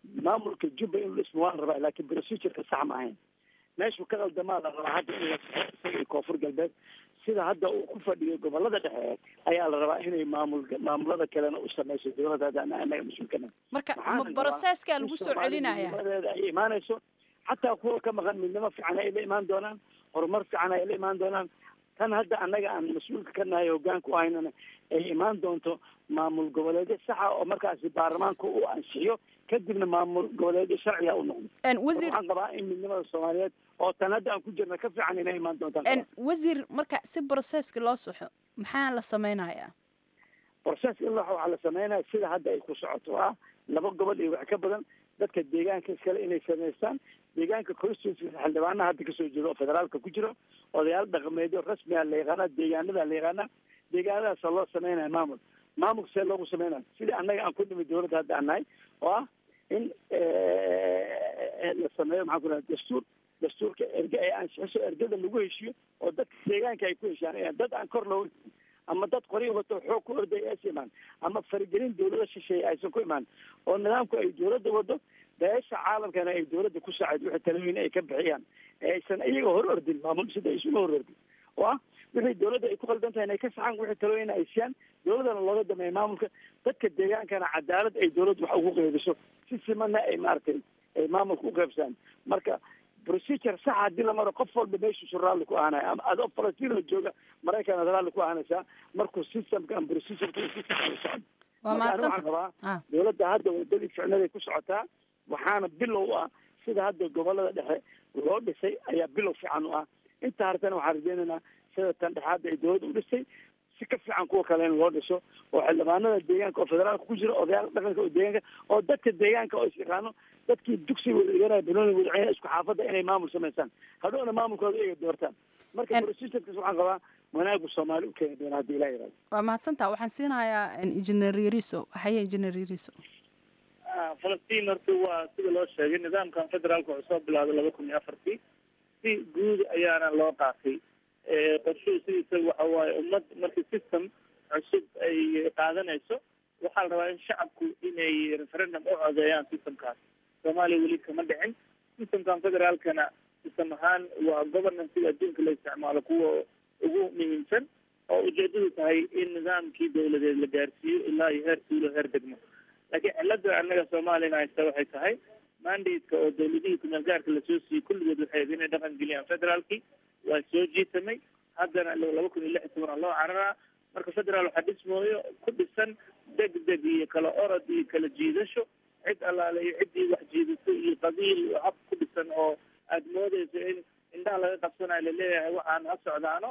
maamulka jubba in la dhismo waan rabaa laakiin procedureka sax ma ahayn meeshuu ka qaldamaa la rabaa hadda in la saxo koonfur galbeed sida hadda uu ku fadhiyo gobolada dhexe ayaa la rabaa inay maamul maamulada kalena u sameyso dowladda hadda anaga mas-uulkana marka ma processka lagu soo celinaya ay imaanayso xataa kuwa ka maqan midnimo fiican ay la imaan doonaan horumar fiican ay la imaan doonaan tan hadda annaga aan mas-uulka ka nahay hoggaanka u haynana ay imaan doonto maamul goboleedyo saxa oo markaasi baarlamaanka uu ansixiyo kadibna maamul goboleedyo sharciga u noqdo waxaan qabaa in midnimada soomaaliyeed oo tan hadda aan ku jirna ka fiican inay imaan doontaan wasiir marka si processka loo soxo maxaa la sameynayaa processka in waxaa la sameynaya sida hadda ay ku socoto ah laba gobol iyo wax ka badan dadka deegaanka iskale inay samaystaan deegaanka constituency xildhibaanaha hadda kasoo jeeda oo federaalka ku jiro odayaal dhaqameedyo rasmiga la yaqaana deegaanada la yaqaana deegaanadaasa loo sameynaya maamul maamulka see loogu sameynaya sidii annaga aan ku nimid dowladda hadda aan nahay oo ah in la sameeyo maxaan ku raha dastuur dastuurka erge ay ansixiso ergada lagu heshiyo oo dadka deegaanka ay ku heshaan dad aan kor looga ama dad qori wato xoog ku orday aysan imaan ama faragelin dowlada shisheeye aysan ku imaan oo nidaamku ay dowladda wado beesha caalamkana ay dowladda ku saacid wixii talooyin ay ka bixiyaan aysan iyaga hor ordin maamul sida ay isuma hor ordin oo ah wixii dowladda ay ku qaldan tahay inay ka saxaan wixii talooyin ay siiyaan dowladana looga dameeyo maamulka dadka deegaankana cadaalad ay dowladda wax ugu qeybiso si simana ay maaragtay ay maamulka u qaybsaan marka procedure sax haddii la maro qof walba meeshiisu raalli ku ahanaya ama adoo falastiin jooga maraykan ad raalli ku ahanaysaa markuu systemka ama procedureka si sax u socdo marka waxaan rabaa dowladda hadda wadadii ficnaday ku socotaa waxaana bilow ah sida hadda gobolada dhexe loo dhisay ayaa bilow fiican u ah inta hartana waxaan rajeynaynaa sida tan dhexaadda ay dowladda u dhisay si ka fiican kuwa kale in loo dhiso oo xildhibaanada deegaanka oo federaalka ku jira odayaal dhaqanka oo deegaanka oo dadka deegaanka oo is yaqaano dadkii dugsiga wada dhiganaya banooni wada ciyaar isku xaafadda inay maamul samaystaan hadhowna maamulkooda iyaga doortaan marka procedurekaas waxaan qabaa wanaagu soomaali u keeni doona haddii ilaa yaraado waa mahadsantaa waxaan siinayaa engineer yariso haye engineer yariso falastiin horta waa sida loo sheegay nidaamkan federaalka wuxuu soo bilaabay laba kun iyo afartii si guud ayaana loo qaatay qorshuhu sidiisa waxa waaye ummad markii system cusub ay qaadanayso waxaa la rabaa in shacabku inay referendum u codeeyaan systemkaas soomaaliya weli kama dhicin systemkan federaalkana system ahaan waa governansiga adduunka la isticmaalo kuwa ugu muhiimsan oo ujeedadu tahay in nidaamkii dowladeed la gaarsiiyo ilaa iyo heer tuulo heer degmo laakiin cilada annaga soomaaliyana haysta waxay tahay mandate-ka oo dowladihii kumeel gaarka lasoo siiyey kulligood waxay inay dhaqan geliyaan federaalkii waa soo jiitamay haddana laba kun iyo lix iyo tobanaa loo cararaa marka federaal waxaa dhismooyo ku dhisan deg deg iyo kala orod iyo kala jiidasho cid allaale iyo ciddii wax jiidato iyo qabiil hab ku dhisan oo aada moodeyso in indhaha laga qabsanayo laleeyahay waxaan ha socdaano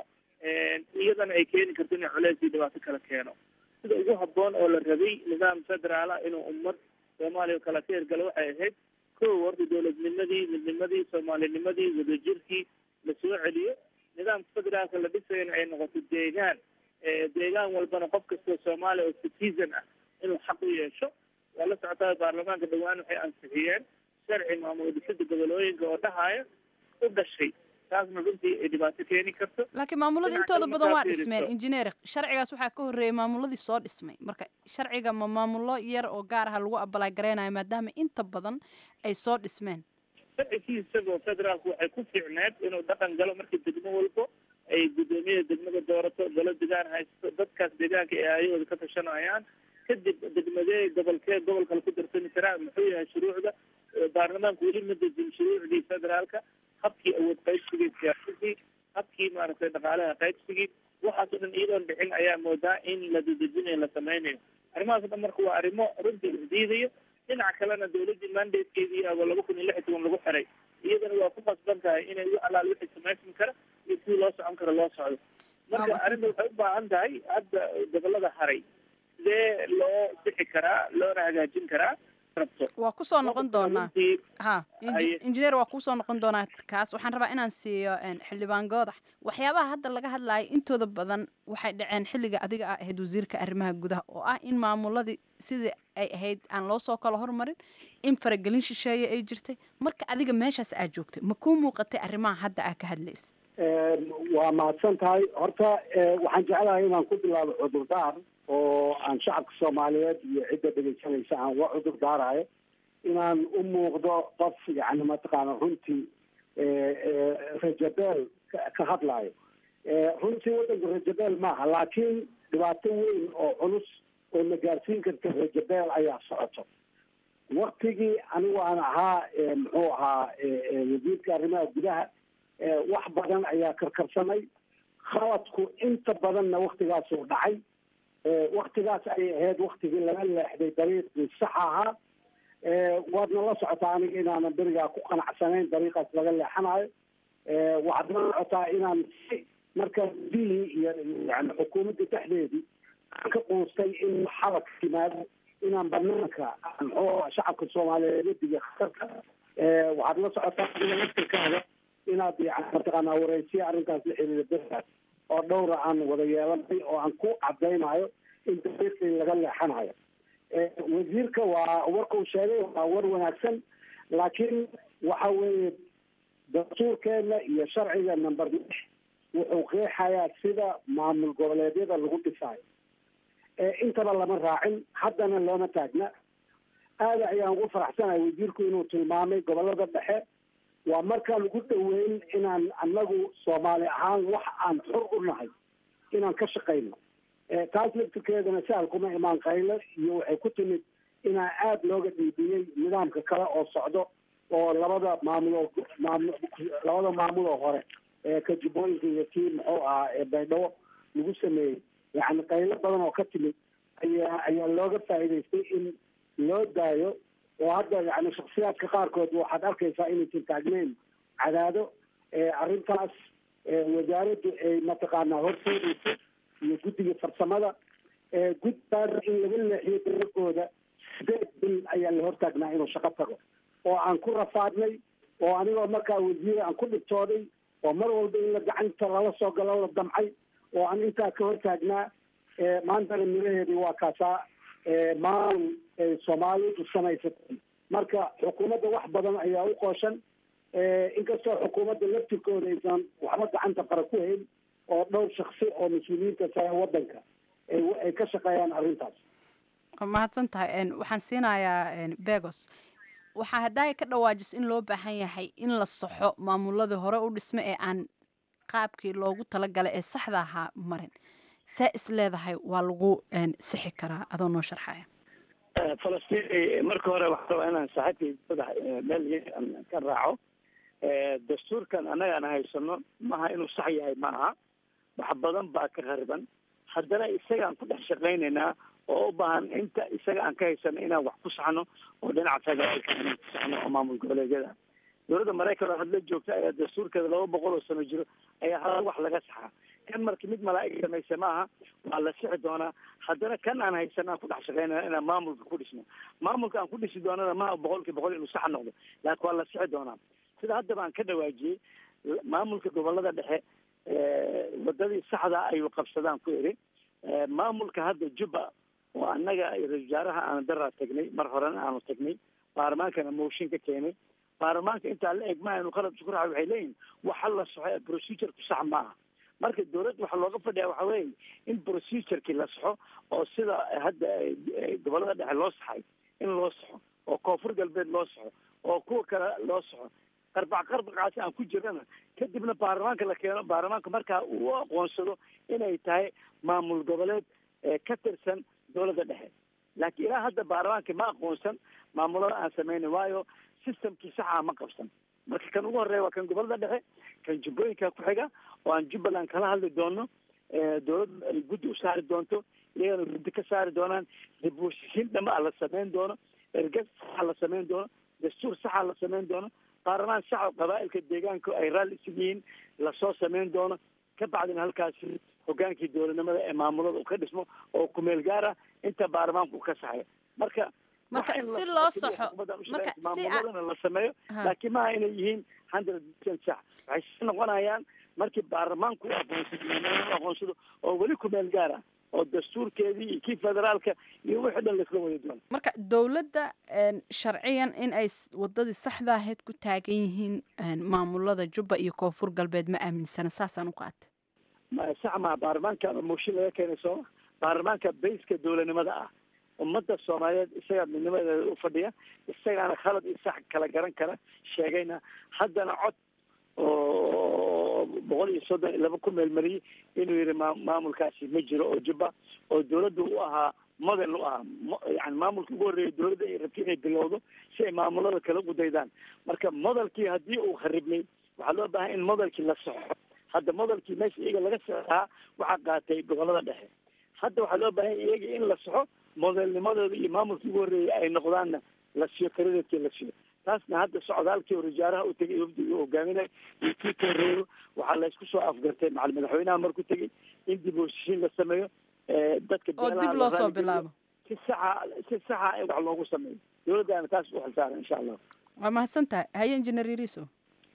iyadana ay keeni karto inay culeys iyo dhibaato kala keeno sida ugu habboon oo la rabay nidaam federaala inuu ummad soomaaliya kala ka hirgalo waxay ahayd kow horta dowladnimadii midnimadii soomaalinimadii wadajirkii la soo celiyo nidaamka federaalka la dhisayana ay noqoto deegaan deegaan walbana qof kastoo soomaaliya oo citizen ah inuu xaq u yeesho waa la socotaa baarlamaanka dhawaan waxay ansixiyeen sharci maamul dhisida gobolooyinka oo dhahaya u dhashay taasna runtii ay dhibaato keeni karto laakiin maamulada intooda badan waa dhismeen engineer sharcigaas waxaa ka horreeyay maamuladii soo dhismay marka sharciga ma maamulo yar oo gaar ah lagu abalaay gareynayo maadaama inta badan ay soo dhismeen sharcigii isagoo federaalku waxay ku fiicneed inuu dhaqan galo markii degmo walbo ay guddoomiyada degmada doorato golo degaan haysto dadkaas deegaanka ay ayahooda ka tashanayaan kadib degmadee gobolkee gobol kale ku darsami karaa muxuu yahay shuruucda baarlamaanku weli ma dejin shuruucdii federaalka habkii awood qaybsigii siyaasadii habkii maaragtay dhaqaalaha qaybsigii waxaas o dhan iyadoon dhicin ayaa moodaa in la dadejinayo la sameynayo arrimahaas o dhan marka waa arrimo runtii isdiidayo dhinaca kalena dowladdii mandatekeedii aba laba kun iyo lix iyo toban lagu xiray iyadana waa ku qasban tahay inay u alaal wixii samaysmi kara iyo sidii loo socon karo loo socdo marka arrinta waxay u baahan tahay hadda gobolada haray sidee loo bixi karaa loona hagaajin karaa waa kusoo noqon doonaa ha injineer waa kusoo noqon doonaa kaas waxaan rabaa inaan siiyo xildhibaan goodax waxyaabaha hadda laga hadlayo intooda badan waxay dhaceen xilliga adiga ah ahayd wasiirka arrimaha gudaha oo ah in maamuladii sidii ay ahayd aan loo soo kala hormarin in faragelin shisheeye ay jirtay marka adiga meeshaas aad joogtay ma kuu muuqatay arrimaha hadda aa ka hadlaysa waa mahadsan tahay horta waxaan jeclahay inaan ku bilaabo cudurdaar oo aan shacabka soomaaliyeed iyo cidda dhegeysanaysa aan uga cudur daarayo inaan u muuqdo qof yani mataqaana runtii rajabeel ka hadlayo. runtii waddanka rajabeel maaha, laakiin dhibaato weyn oo culus oo na gaarsiin karta rajabeel ayaa socoto. waktigii anigu aan ahaa muxuu ahaa wasiirka arrimaha gudaha wax badan ayaa karkarsamay. khaladku inta badanna waktigaasuu dhacay. waktigaas ayay ahayd waktigii laga leexday dariiqii sax ahaa. waadna la socotaa aniga inaanan berigaa ku qanacsanayn dariiqaas laga leexanayo. waxaad la socotaa inaan si markaa dilii iyo yani xukuumadda dhexdeedii aan ka quustay in xalad timaado inaan banaanka muxuu shacabka soomaaliyeed la digay khatarka. waxaad la socotaa ina laftirkaada inaad yani mataqaanaa wareysiya arrintaas la xiriira berigaas oo dhowra aan wada yeelanay oo aan ku cadaynayo in dariiqii laga leexanayo. wasiirka waa warka uu sheegay waa war wanaagsan, laakiin waxa weeye dastuurkeena iyo sharciga number lix wuxuu qeexayaa sida maamul goboleedyada lagu dhisayo. intaba lama raacin, haddana looma taagna. aada ayaan ugu faraxsanahay wasiirku inuu tilmaamay gobolada dhexe waa markaa lagu dhaweyn inaan anagu soomaali ahaan wax aan xor u nahay inaan ka shaqayno. taas laftirkeedana sahal kuma imaan qayle iyo waxay ku timid inaa aada looga dhiibiyey nidaamka kale oo socdo oo labada maamulo maamul labada maamuloo hore ee ka jubbooyinka iyo kii muxuu ahaa baydhabo lagu sameeyey. yani qaylo badan oo ka timid ayaa ayaa looga faa'iidaystay in loo daayo. oo hadda yani shaksiyaadka qaarkood waxaad arkaysaa inaysan taagneyn cadaado. arrintaas wasaaraddu ay mataqaanaa horseedayso iyo guddiga farsamada. guddigaas in laga leexiyo dariiqooda sideed bil ayaa la hortaagnaa inuu shaqo tago oo aan ku rafaadnay oo anigoo markaa wasiire aan ku dhibtooday oo mar walba in la gacanta lala soo galo la damcay oo aan intaa ka hortaagnaa. maantana miraheedii waa kaasaa maamul soomaalidu samaysatay. marka xukuumadda wax badan ayaa u qooshan, inkastoo xukuumadda laftirkooda aysan waxba gacanta qara ku hayn oo dhowr shaksi oo mas-uuliyiinta sare wadanka ay ka shaqeeyaan arrintaas. mahadsan tahay. waxaan siinayaa begos. waxaa haddaaya ka dhawaajis in loo baahan yahay in la saxo maamuladii hore u dhisme ee aan qaabkii loogu talagalay ee saxda ahaa marin. saa is leedahay waa lagu sixi karaa adoo noo sharxaya. falastiin marka hore waxaa rabaa inaan saaxiibkay meel ka raaco. dastuurkan annaga aan haysano maaha inuu sax yahay maaha, wax badan baa ka khariban. haddana isagaan ku dhex shaqaynaynaa oo u baahan inta isaga aan ka haysano inaan wax ku saxno oo dhinaca federaalka inaan ku saxno oo maamul goboleedyada. dowladda maraykan oo hadla joogta ayaa dastuurkeeda laba boqol oo sano jiro ayaa hal wax laga saxaa. kan marka mid malaa'ig samaysa maaha, waa la sixi doonaa. haddana kan aan haysan aan ku dhex shaqaynana inaan maamulka ku dhisno. maamulka aan ku dhisi doonana maaha boqolkii boqol inuu sax noqdo, laakiin waa la sixi doonaa. sida haddaba aan ka dhawaajiyey maamulka gobolada dhexe wadadii saxda ayuu qabsadaan ku iri. maamulka hadda jubba oo annaga ra-iisul wasaaraha aan daraa tagnay mar horena aanu tagnay, baarlamaankana mooshin ka keenay. baarlamaanka intaa la eg maaha inuu qalab isku raaco. waxay leeyihin waxa la soxo procedure-ku sax maaha. marka dowladda waxaa looga fadhiya waxa weeye in procedure-kii la saxo oo sida hadda gobolada dhexe loo saxay in loo saxo, oo koonfur galbeed loo saxo, oo kuwa kale loo saxo. qarbac qarbaqaasi aan ku jirana kadibna baarlamaanka la keeno. baarlamaanka markaa uu u aqoonsado inay tahay maamul goboleed ka tirsan dowladda dhexe. laakiin ilaa hadda baarlamaanka ma aqoonsan maamulada aan samayna, waayo systemkii saxa ma qabsan. marka kan ugu horeeya waa kan gobolada dhexe, kan jubbooyinka ku xiga oo aan jubbaland kala hadli doono. dowladda ay guddi u saari doonto, iyagana guddi ka saari doonaan. dib u heshiisiin dhama la samayn doono, ergas saxa la samayn doono, dastuur saxa la samayn doono, baarlamaan sax oo qabaa'ilka deegaanka ay raalli isig yihiin lasoo samayn doono. ka bacdina halkaasi hogaankii dowladnimada ee maamulada uu ka dhismo oo kumeel gaar ah inta baarlamaanku ka saxayo. marka marka si loo saxo marka si maamuladana la sameeyo, laakiin maaha inay yihiin hundred percent sax. waxay si noqonayaan markii baarlamaanku aqoonsado aqoonsado oo weli kumeel gaar ah oo dastuurkeedii iyo kii federaalka iyo wixii dhan laisla wada doono. marka dowladda sharciyan in ay wadadii saxda ahayd ku taagan yihiin maamulada jubba iyo koonfur galbeed ma aaminsana. saasaan u qaatay. ma sax maa baarlamaanka mooshin laga keenay sooma. baarlamaanka bayska dowladnimada ah ummadda soomaaliyeed isagaa midnimadeeda u fadhiya, isagaana khalad iyo sax kala garan kara, sheegayna haddana cod oo boqol iyo soddon iyo laba ku meelmariyey inuu yihi maa maamulkaasi ma jiro oo jubba oo dawladdu u ahaa model u ahaa yani maamulka ugu horreeya dawladda ay rabtay inay bilowdo si ay maamulada kale ugu daydaan. marka modelkii haddii uu kharibmay waxaa loo baahan in modelkii la saxo. hadda modelkii meesha iyaga laga saxaa waxaa qaatay gobolada dhexe. hadda waxaa loo baahan iyaga in la saxo modelnimadooda iyo maamulkii ugu horreeyay ay noqdaanna la siiyo karadeedkii la siiyo. taasna hadda socdaalkii wasaaraha u tegay wafdiga hogaaminay iyo kii ka horreeyo waxaa la isku soo afgartay macal madaxweynaha markuu tegay in dib u heshiisiin la sameeyo dadka oo dib loo soo bilaabo si saxa si saxa in wax loogu sameeyo. dawladdaana taas u xilsaaran insha allah. waa mahadsan tahay. haye engineer Yariso.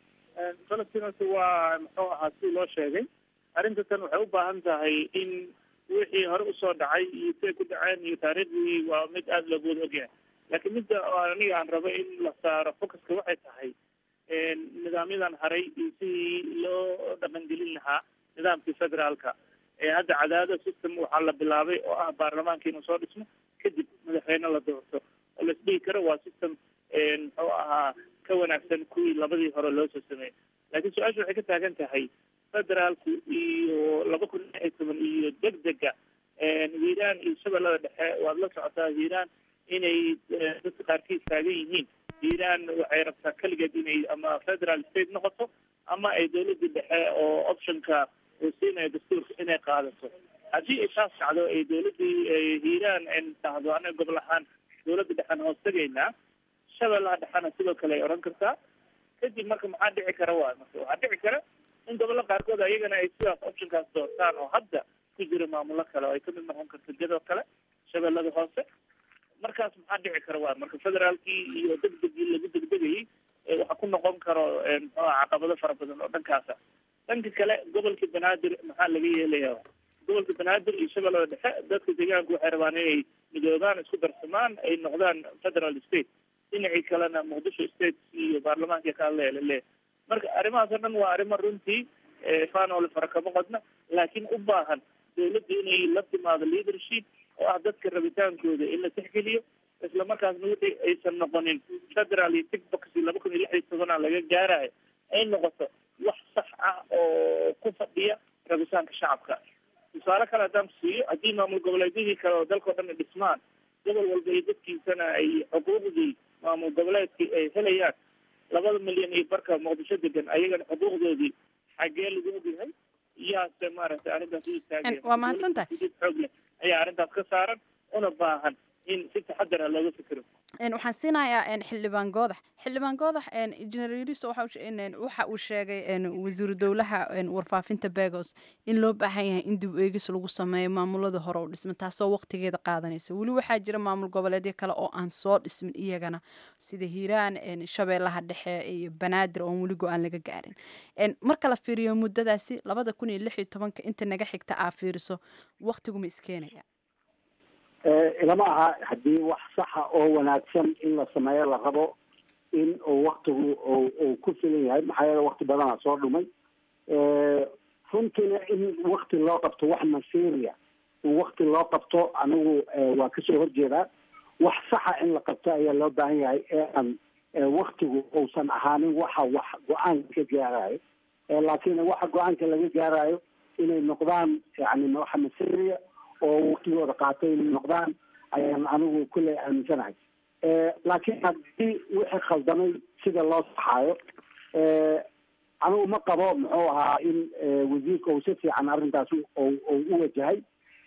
falastinasi waa muxuu ahaa si loo sheegay arrinta tan waxay u baahan tahay in wixii hore usoo dhacay iyo say ku dhaceen iyo taariikhdii waa mid aada loogu wada ogyahay. laakiin midda aniga aan rabo in la saaro focuska waxay tahay nidaamyadan haray iyo sidii loo dhaqangelin lahaa nidaamkii federaalka. hadda cadaado system waxaa la bilaabay oo ah baarlamaanka inuu soo dhismo kadib madaxweyne la doorto oo la isdhihi karo waa system muxuu ahaa ka wanaagsan kuwii labadii hore loo soo sameeyey. laakiin su-aasha waxay ka taagan tahay federaalku iyo laba kun lix iyo toban iyo degdega hiiraan iyo shabeellada dhexe waad la socotaa hiiraan inay dadka qaarkiis taagan yihiin. hiiraan waxay rabtaa keligeed inay ama federal state noqoto ama ay dawladda dhexe oo optionka uu siinayo dastuurka inay qaadato. haddii ay taas dhacdo ay dawladdii hiiraan dhahdo anaga gobol ahaan dawladda dhexena hoos tegaynaa, shabeellaha dhexena sidoo kale ay odhan kartaa. kadib marka maxaa dhici kara waa marka waxaa dhici kara in gobollo qaarkood ayagana ay sidaas optionkaas doortaan oo hadda ku jira maamulo kale oo ay kamid noqon karto jadoo kale shabeellada hoose. markaas maxaa dhici kara waa marka federaalkii iyo degdegii lagu degdegayay waxaa ku noqon karo muxuu caqabado fara badan oo dhankaasa. dhanka kale gobolka banaadir maxaa laga yeelaya? gobolka banaadir iyo shabeellada dhexe dadka deegaanku waxay rabaan inay midoobaan, isku darsamaan, ay noqdaan federal state. dhinacii kalena muqdisho state iyo baarlamaanka ka hadlaya laleeyahay. marka arrimahaas oo dhan waa arrimo runtii faanoole fara kama qodna, laakiin u baahan dawladda inay la timaado leadership oo ah dadka rabitaankooda in la tixgeliyo, isla markaasna wixii aysan noqonin federal iyo tickbox laba kun iyo lix iyo tobanaa laga gaarayo ay noqoto wax sax ah oo ku fadhiya rabitaanka shacabka. tusaale kale haddaan kusiiyo, haddii maamul goboleedyadii kale oo dalka o dhan dhismaan, gobol walba iyo dadkiisana ay xuquuqdii maamul goboleedkii ay helayaan, labada milyan iyo barka muqdisho degan ayagana xuquuqdoodii xaggee lagu ogyahay iyaase maaragtay arrintaas u istaagaya. waa mahadsan tahay. xoog leh ayaa arrintaas ka saaran una baahan in si taxadar ah looga fikiro. waxaan siinayaa xildhibaan goodax. xildhibaan goodax engineer Yariso waxa uu sheegay wasiiru dowlaha warfaafinta Begos in loo baahan yahay in dib u eegis lagu sameeyo maamulada hore u dhisman, taasoo waqtigeeda qaadanaysa. weli waxaa jira maamul goboleedyo kale oo aan soo dhismin iyagana sida hiiraan, shabeellaha dhexe iyo banaadir oon weli go-aan laga gaarin. marka la fiiriyo muddadaasi labada kun iyo lix iyo tobanka inta naga xigta aa fiiriso waqtiguma iskeenaya? ilama aha haddii wax saxa oo wanaagsan in la sameeyo la rabo in uu waktigu uu ku filan yahay, maxaa yeele wakti badanaa soo dhumay. runtiina in wakti loo qabto wax masiiriya in wakti loo qabto anigu waa kasoo horjeedaa. wax saxa in la qabto ayaa loo baahan yahay ee aan waktigu uusan ahaanin waxa wax go-aanka ka gaarayo, laakiin waxa go-aanka laga gaarayo inay noqdaan yani waxa masiiriya oo waktigooda qaatay inay noqdaan ayaan anigu kulley aaminsanahay. laakiin haddii wixii khaldamay sida loo saxaayo, anigu ma qabo muxuu ahaa in wasiirka uu si fiican arrintaas u wajahay.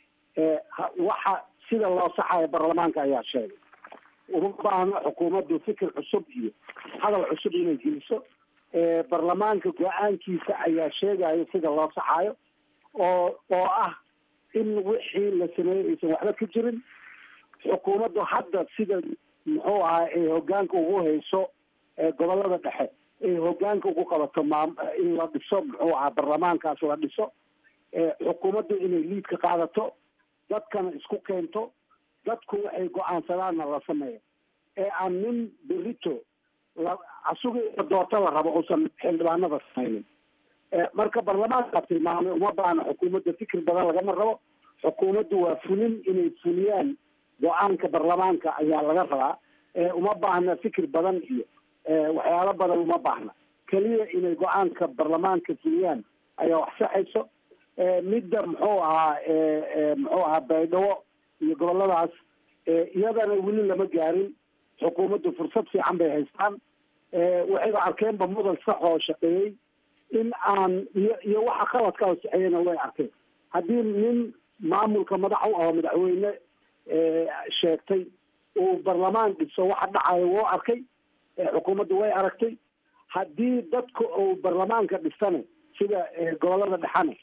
waxa sida loo saxaayo baarlamaanka ayaa sheegay. uma baahno xukuumaddu fikir cusub iyo hadal cusub inay geliso. baarlamaanka go-aankiisa ayaa sheegayo sida loo saxaayo oo oo ah in wixii la sameeyey aysan waxba ka jirin. xukuumaddu hadda sida muxuu ahaa ay hogaanka ugu hayso gobolada dhexe ay hogaanka ugu qabato maam in la dhiso muxuu ahaa baarlamaankaas la dhiso. xukuumaddu inay liid ka qaadato, dadkana isku keento, dadku waxay go-aansadaanna la sameeyo, ee aan nin berito la asuga ina doorto la rabo uusan xildhibaanada sameynin. marka baarlamaanka tilmaamay uma baana xukuumadda fikir badan lagama rabo. xukuumaddu waa fulin inay fuliyaan go-aanka baarlamaanka ayaa laga rabaa. uma baahna fikir badan iyo waxyaalo badan uma baahna, keliya inay go-aanka baarlamaanka fuliyaan ayaa wax saxayso. midda muxuu ahaa muxuu ahaa baydhabo iyo goboladaas iyadana weli lama gaarin. xukuumaddu fursad fiican bay haystaan. waxayba arkeenba mudal sax oo shaqeeyey in aan iyo iyo waxa qaladka oo saxeeyana way arkeen. haddii nin maamulka madax u aho madaxweyne sheegtay uu baarlamaan dhiso waxa dhacayo wuu arkay, xukuumaddu way aragtay. haddii dadka uu baarlamaanka dhisana sida gobolada dhexana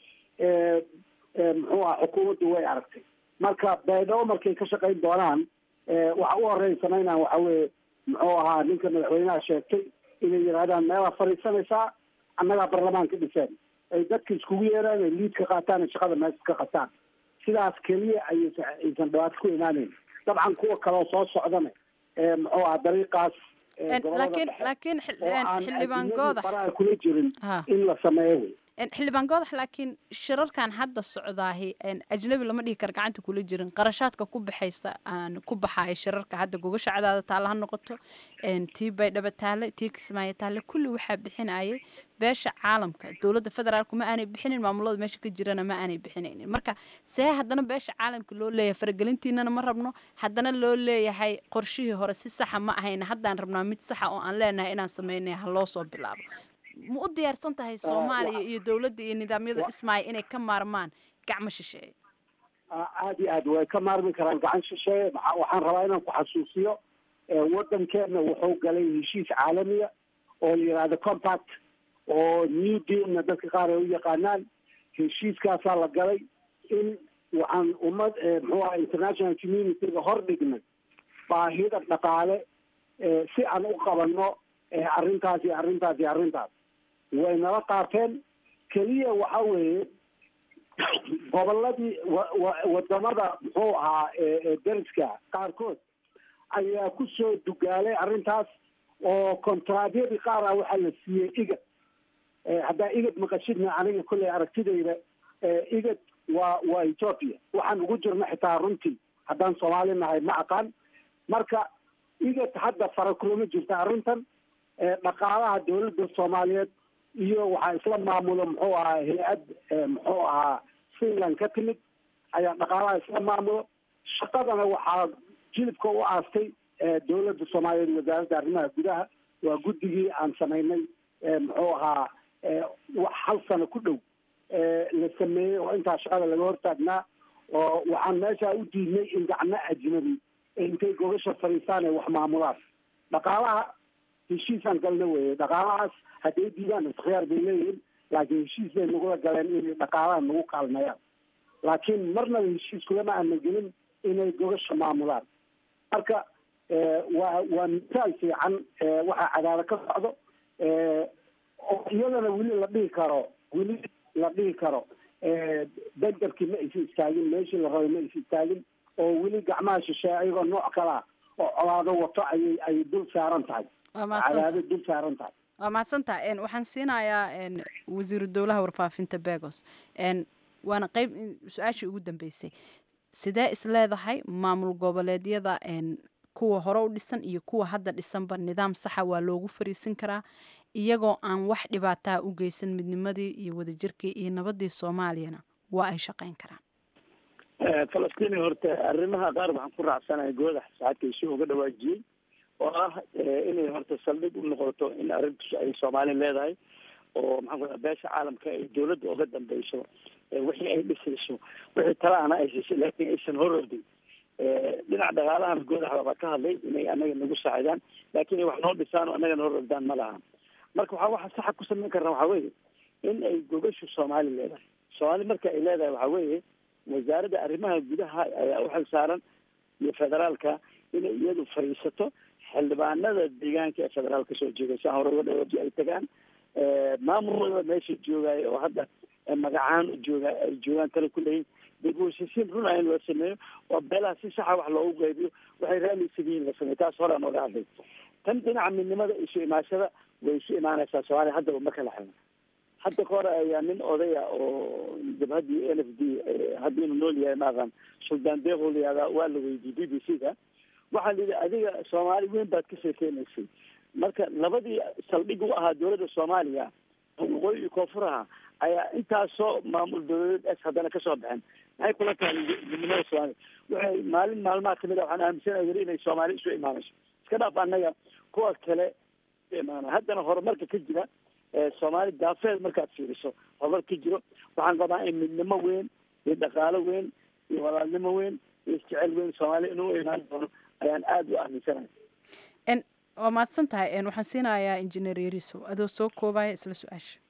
muxuu aha xukuumaddu way aragtay. marka baydhabo markay ka shaqayn doonaan waxa u horeyn samaynaan waxa weye muxuu ahaa ninka madaxweynaha sheegtay inay yidhahdaan meelaa fadhiisanaysaa annagaa baarlamaanka dhiseen, ay dadka iskugu yeeraan ay liid ka qaataan ay shaqada meesha ka qataan. sidaas keliya ayaysa aysan dhibaato ku imaaneyn. dabcan kuwa kaleo soo socdana muxuu aha dariiqaas laakiin laakiin xildhibaan goodax faraha kula jirin in la sameeyo wey. xildhibaan goodax laakiin shirarkan hadda socdaahi ajnabi lama dhihi kara gacanta kula jirin. qarashaadka ku baxaysa aan ku baxaaya shirarka hadda gogasha cadaada taale ha noqoto, tii baydhabo taale, tii kismaayo taale, kulli waxaa bixinayay beesha caalamka. dowladda federaalku ma aanay bixinin, maamulada meesha ka jirana ma aanay bixinaynin. marka see haddana beesha caalamka loo leeyahay faragelintiinana ma rabno, haddana loo leeyahay qorshihii hore si saxa ma ahayna haddaan rabnaa mid saxa oo aan leenahay inaan sameynay ha loo soo bilaabo. ma u diyaarsan tahay soomaaliya iyo dowladda iyo nidaamyada dhismaaya inay ka maarmaan gacmo shisheeye? aada iyo aad way ka maarmi karaan gacan shisheeye. waxaan rabaa inaan ku xasuusiyo waddankeena wuxuu galay heshiis caalamiya oo la yidhaahdo compact oo new dealna dadka qaar ay u yaqaanaan. heshiiskaasaa la galay in waxaan ummad muxuu aha international communityga hor dhignay baahida dhaqaale si aan u qabanno arrintaas iyo arrintaas iyo arrintaas. way nala qaateen. keliya waxa weeye goboladii wadamada muxuu ahaa dariska qaarkood ayaa kusoo dugaalay arrintaas oo kontraadyadii qaar ah waxaa la siiyey igad. haddaa igad maqashidna aniga kolley aragtidayda igad waa waa ethoopia. waxaan ugu jirna xitaa runtii haddaan soomaali nahay ma aqaan. marka igad hadda fara kulama jirta arrintan. dhaqaalaha dowladda soomaaliyeed iyo waxaa isla maamulo muxuu ahaa hay-ad muxuu ahaa finland ka timid ayaa dhaqaalaha isla maamulo. shaqadana waxaa jilibka u aastay dowladda soomaaliyeed wasaaradda arrimaha gudaha. waa guddigii aan samaynay muxuu ahaa wax hal sano ku dhow la sameeyey oo intaa shaqada laga hortaagnaa. oo waxaan meeshaa u diidnay in gacmo ajnabi intay gogasha fadhiistaan ee wax maamulaan. dhaqaalaha heshiisaan galna weeye. dhaqaalahaas hadday diidaan iskhiyaar bay leeyihiin, laakiin heshiis bay nagula galeen inay dhaqaalaha nagu kaalmeeyaan. laakiin marnaba heshiis kulama aanan gelin inay gogasha maamulaan. marka waa waa misaal fiican waxaa cadaalo ka socdo oo iyadana weli la dhihi karo weli la dhihi karo benderkii ma is istaagin, meeshii la rabay ma is istaagin, oo weli gacmaha shisheeye ayagoo nooc kalaa oo colaado wato ayay ayay dul saaran tahay. cadaado dul saaran tahay. waa mahadsantaha. waxaan siinayaa wasiiru dowlaha warfaafinta begos. waana qeyb su-aashii ugu dambeysay. sidee is leedahay maamul goboleedyada kuwa hore u dhisan iyo kuwa hadda dhisanba nidaam saxa waa loogu fariisin karaa iyagoo aan wax dhibaataa u geysan midnimadii iyo wadajirkii iyo nabadii soomaaliyana waa ay shaqeyn karaan? falastiin horta arrimaha qaar waxaan ku raacsanahay goodax saacadkiisi uga dhawaajiyey oo ah inay horta saldhig u noqoto in arrintu ay soomaali leedahay oo maxaan ku dhaha beesha caalamka ay dowladda uga dambeyso wixii ay dhisayso wixii talaana ay siisay laakiin aysan horordin. dhinaca dhaqaalahan goodax waaba ka hadlay inay anaga nagu saacidaan laakiin wax noo dhisaan oo anagana horordaan ma laha. marka waxaa waxa saxa ku samayn karna waxaa weeye in ay gogashu soomaali leedahay. soomaali marka ay leedahay waxaa weeye wasaaradda arrimaha gudaha ayaa u xil saaran iyo federaalka inay iyadu fadhiisato xildhibaanada deegaanka ee federaalka soo jeedaysa hore uga dhawaji ay tagaan maamulada meesha joogaayo oo hadda magacaan jooga ay joogaan tala ku leeyihin degwashisiin runa in loo sameeyo oo beelaha si saxa wax loogu qaybiyo waxay raaliysan yihiin la sameeyo. taas horaan oga hadlay. tan dhinaca midnimada isu imaashada way isu imaanaysaa soomaaliya haddaba ma kala xirna. hadda ka hore ayaa nin odaya oo jabhaddii n f d haddii inuu nool yahay maaqan suldaan deeqo la yihahdaa waa la weydiiyey b b c da waxaa la yidhi adiga soomaali weyn baad ka sheekeynaysay marka labadii saldhig u ahaa dowladda soomaaliya waqooyi iyo koonfuraha ayaa intaasoo maamul dowladeed es haddana kasoo baxeen maxay kula tahay midnimada soomaaliya waxay maalin maalmaha kamid a waxaan aaminsanahay weli inay soomaali isu imaanayso iska dhaaf annaga kuwa kale imaana haddana horumarka ka jira soomaali daafeed markaad fiiriso horumar ka jiro waxaan qabaa in midnimo weyn iyo dhaqaalo weyn iyo walaalnimo weyn iyo isjecel weyn soomaali inuu imaan doono ayaan aada u aaminsanahay waa mahadsan tahay waxaan siinayaa injineer yariso adoo soo koobaya isla su-aasha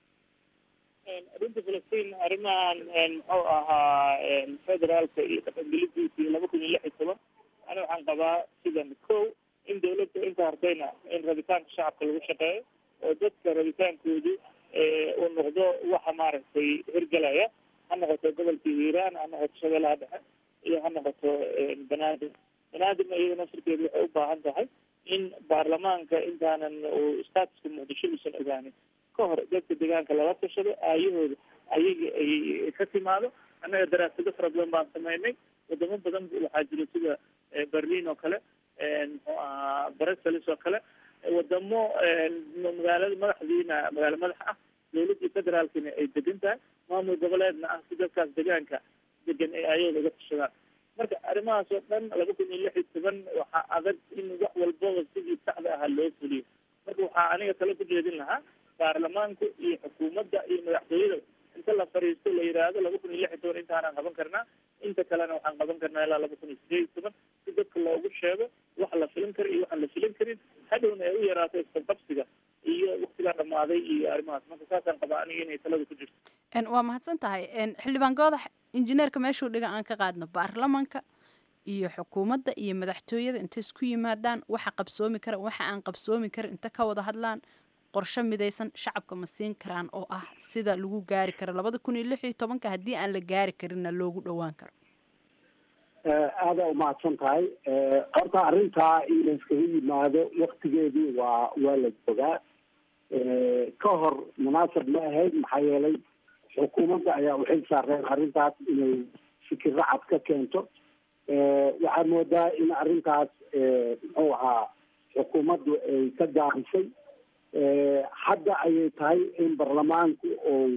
arrinta falastiin arrimahan muxuu ahaa federaalka iyo dhaqangelidiisa iyo laba kun iyo lix iyo toban ani waxaan qabaa sidan kow in dawladda inta hartayna in rabitaanka shacabka lagu shaqeeyo oo dadka rabitaankoodu uu noqdo waxa maaragtay hirgelaya ha noqoto gobolka hiiraan ha noqoto shabeellaha dhexe iyo ha noqoto banaadir banaadirna iyada naftirkeedu waxay u baahan tahay in baarlamaanka intaanan uu statuska muqdisho uusan ogaanin ka hor dadka deegaanka lala tashado aayahooda ayaga ay ka timaado annaga daraasado fara badan baan sameynay wadamo badan waxaa jira sida berlin oo kale muxuu ahaa brussels oo kale wadamo magaalada madaxdiina magaalo madax ah dawladii federaalkina ay degan tahay maamul goboleedna ah si dadkaas deegaanka degan ay ayagooda uga tashadaan marka arrimahaas oo dhan laba kun iyo lix iyo toban waxaa adag in wax walbaba sidii saxda ahaa loo fuliyo marka waxaa aniga talo ku jeedin lahaa baarlamaanku iyo xukuumadda iyo madaxtooyada inta la fariisto la yidhaahdo laba kun iyo lix iyo toban intaanaan qaban karnaa inta kalena waxaan qaban karnaa ilaa laba kun iyo sideed iyo toban si dadka loogu sheego wax la filin karo iyo waxaan la filin karin hadhowna ay u yaraato isqabqabsiga iyo waktigaa dhamaaday iyo arrimahaas marka saasaan qabaa aniga inay talada ku jirto waa mahadsan tahay xildhibaan goodax injineerka meeshuu dhiga aan ka qaadno baarlamanka iyo xukuumadda iyo madaxtooyada intay isku yimaadaan waxa qabsoomi kara waxa aan qabsoomi karin inta ka wada hadlaan qorshe midaysan shacabka ma siin karaan oo ah sida lagu gaari karo labada kun iyo lix iyo tobanka haddii aan la gaari karinna loogu dhowaan karo aada umahadsan tahay horta arrintaa in la iskaga yimaado waktigeedii waa waa la joogaa ka hor munaasab ma ahayd maxaa yeelay xukuumadda ayaa u xil saareen arrintaas inay fikirro cad ka keento waxaa moodaa in arrintaas muxuu ahaa xukuumaddu ay ka gaarisay hadda ayay tahay in baarlamaanku uu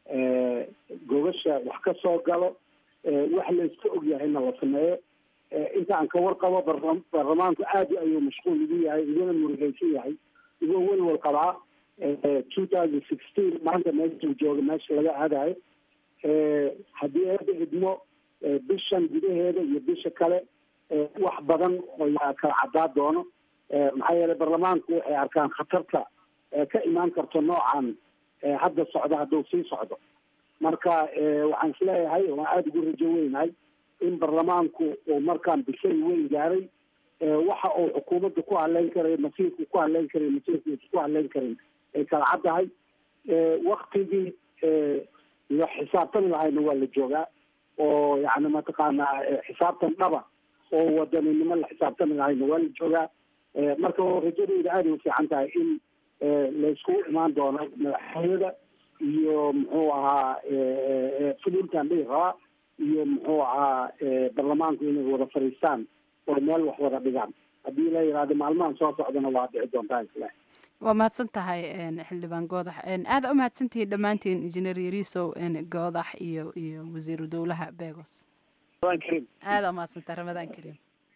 gobasha wax ka soo galo wax la iska ogyahayna la sameeyo inta aan ka warqabo baarlamaanku aad ayuu mashquul ugu yahay iguna murugeysan yahay igoo welwal qabaa two thousand sixteen maanta meeshuu jooga meesha laga aadayo haddii eeda idmo bishan gudaheeda iyo bisha kale wax badan ayaa kala caddaa doono maxaa yeelay baarlamaanku waxay arkaan khatarta ka imaan karto noocan hadda socda hadduu sii socdo marka waxaan isleeyahay waan aada ugu rajo weynahay in baarlamaanku uu markaan bishay weyn gaaray waxa uu xukuumadda ku hadleyn karay masiirku ku hadleyn karay masiirkiisa ku hadleyn karin ay kala caddahay waktigii iyo xisaabtan lahayna waa la joogaa oo yani mataqaanaa xisaabtan dhaba oo wadaninimo la xisaabtami lahayna waa la joogaa marka rajadeyda aada u fiican tahay in laysku imaan doono madaxtooyada iyo muxuu ahaa fulintan dhihi rabaa iyo muxuu ahaa baarlamaanku inay wada fadhiistaan oo meel wax wada dhigaan haddii la yidhaahdo maalmahan soo socdana waa dhici doontaa isle waa mahadsan tahay xildhibaan goodax aada u mahadsantihiin dhammaantiin injineer yariisow goodax iyo iyo wasiiru dowlaha begos aada umahadsan tahay ramadaan kariim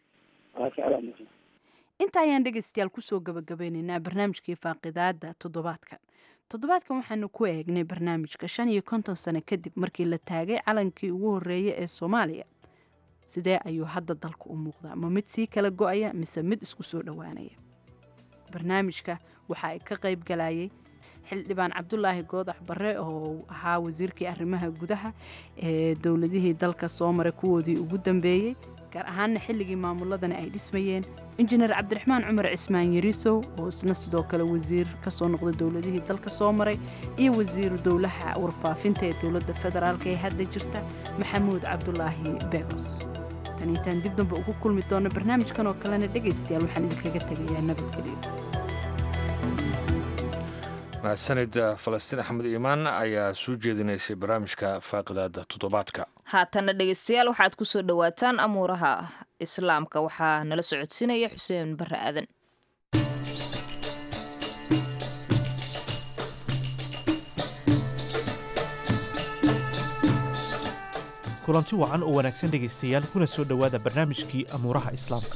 inta ayaan dhegeystayaal kusoo gabagabeyneynaa barnaamijkii faaqidaada toddobaadka toddobaadkan waxaanu ku eegnay barnaamijka shan iyo konton sano kadib markii la taagay calankii ugu horeeyay ee soomaaliya sidee ayuu hadda dalka u muuqdaa ma mid sii kala go-aya mise mid isku soo dhowaanaya barnaamijka waxa ay ka qayb galayay xildhibaan cabdulaahi goodax bare oo ahaa wasiirkii arrimaha gudaha ee dowladihii dalka soo maray kuwoodii ugu dambeeyey gaar ahaanna xilligii maamuladani ay dhismayeen injineer cabdiraxmaan cumar cismaan yariisow oo isna sidoo kale wasiir ka soo noqday dowladihii dalka soo maray iyo wasiiru dowlaha warfaafinta ee dowladda federaalk ee hadda jirta maxamuud cabdulaahi begos tan intaan dib damba ugu kulmi doono barnaamijkan oo kalena dhegaystayaal waxaan idinkaga tegayaa nabadgelyo mahadsanid falastiin axmed iimaan ayaa soo jeedinaysay barnaamijka faaqidaada toddobaadka haatana dhegeystayaal waxaad ku soo dhowaataan amuuraha islaamka waxaa nala socodsiinaya xuseen barre aadan kulanti wacan oo wanaagsan dhegaystayaal kuna soo dhowaada barnaamijkii amuuraha islaamka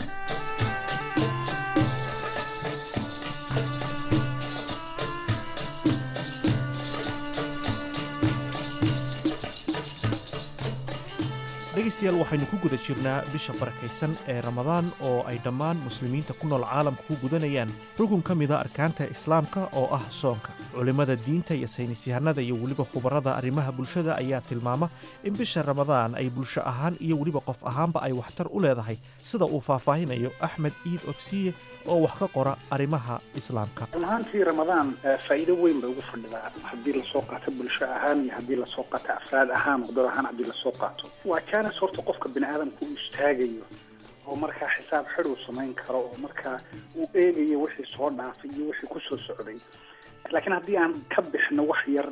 dhegaystayaal waxaynu ku guda jirnaa bisha barakaysan ee ramadaan oo ay dhammaan muslimiinta ku nool caalamka ku gudanayaan rukun ka mida arkaanta islaamka oo ah soonka culimmada diinta iyo saynisyahanada iyo weliba khubarada arrimaha bulshada ayaa tilmaama in bisha ramadaan ay bulsho ahaan iyo weliba qof ahaanba ay waxtar u leedahay sida uu faahfaahinayo axmed iid ogsiye oo wax ka qora arrimaha islaamka run ahaantii ramadaan faa'iido weyn bay ugu fadhidaa haddii lasoo qaato bulsho ahaan iyo haddii lasoo qaato afraad ahaan wadar ahaan haddii lasoo qaato waa jaanis horta qofka bini aadamku uu istaagayo oo markaa xisaab xid uu samayn karo oo markaa uu eegayo wixii soo dhaafay iyo wixii kusoo socday laakiin haddii aan ka bixno wax yar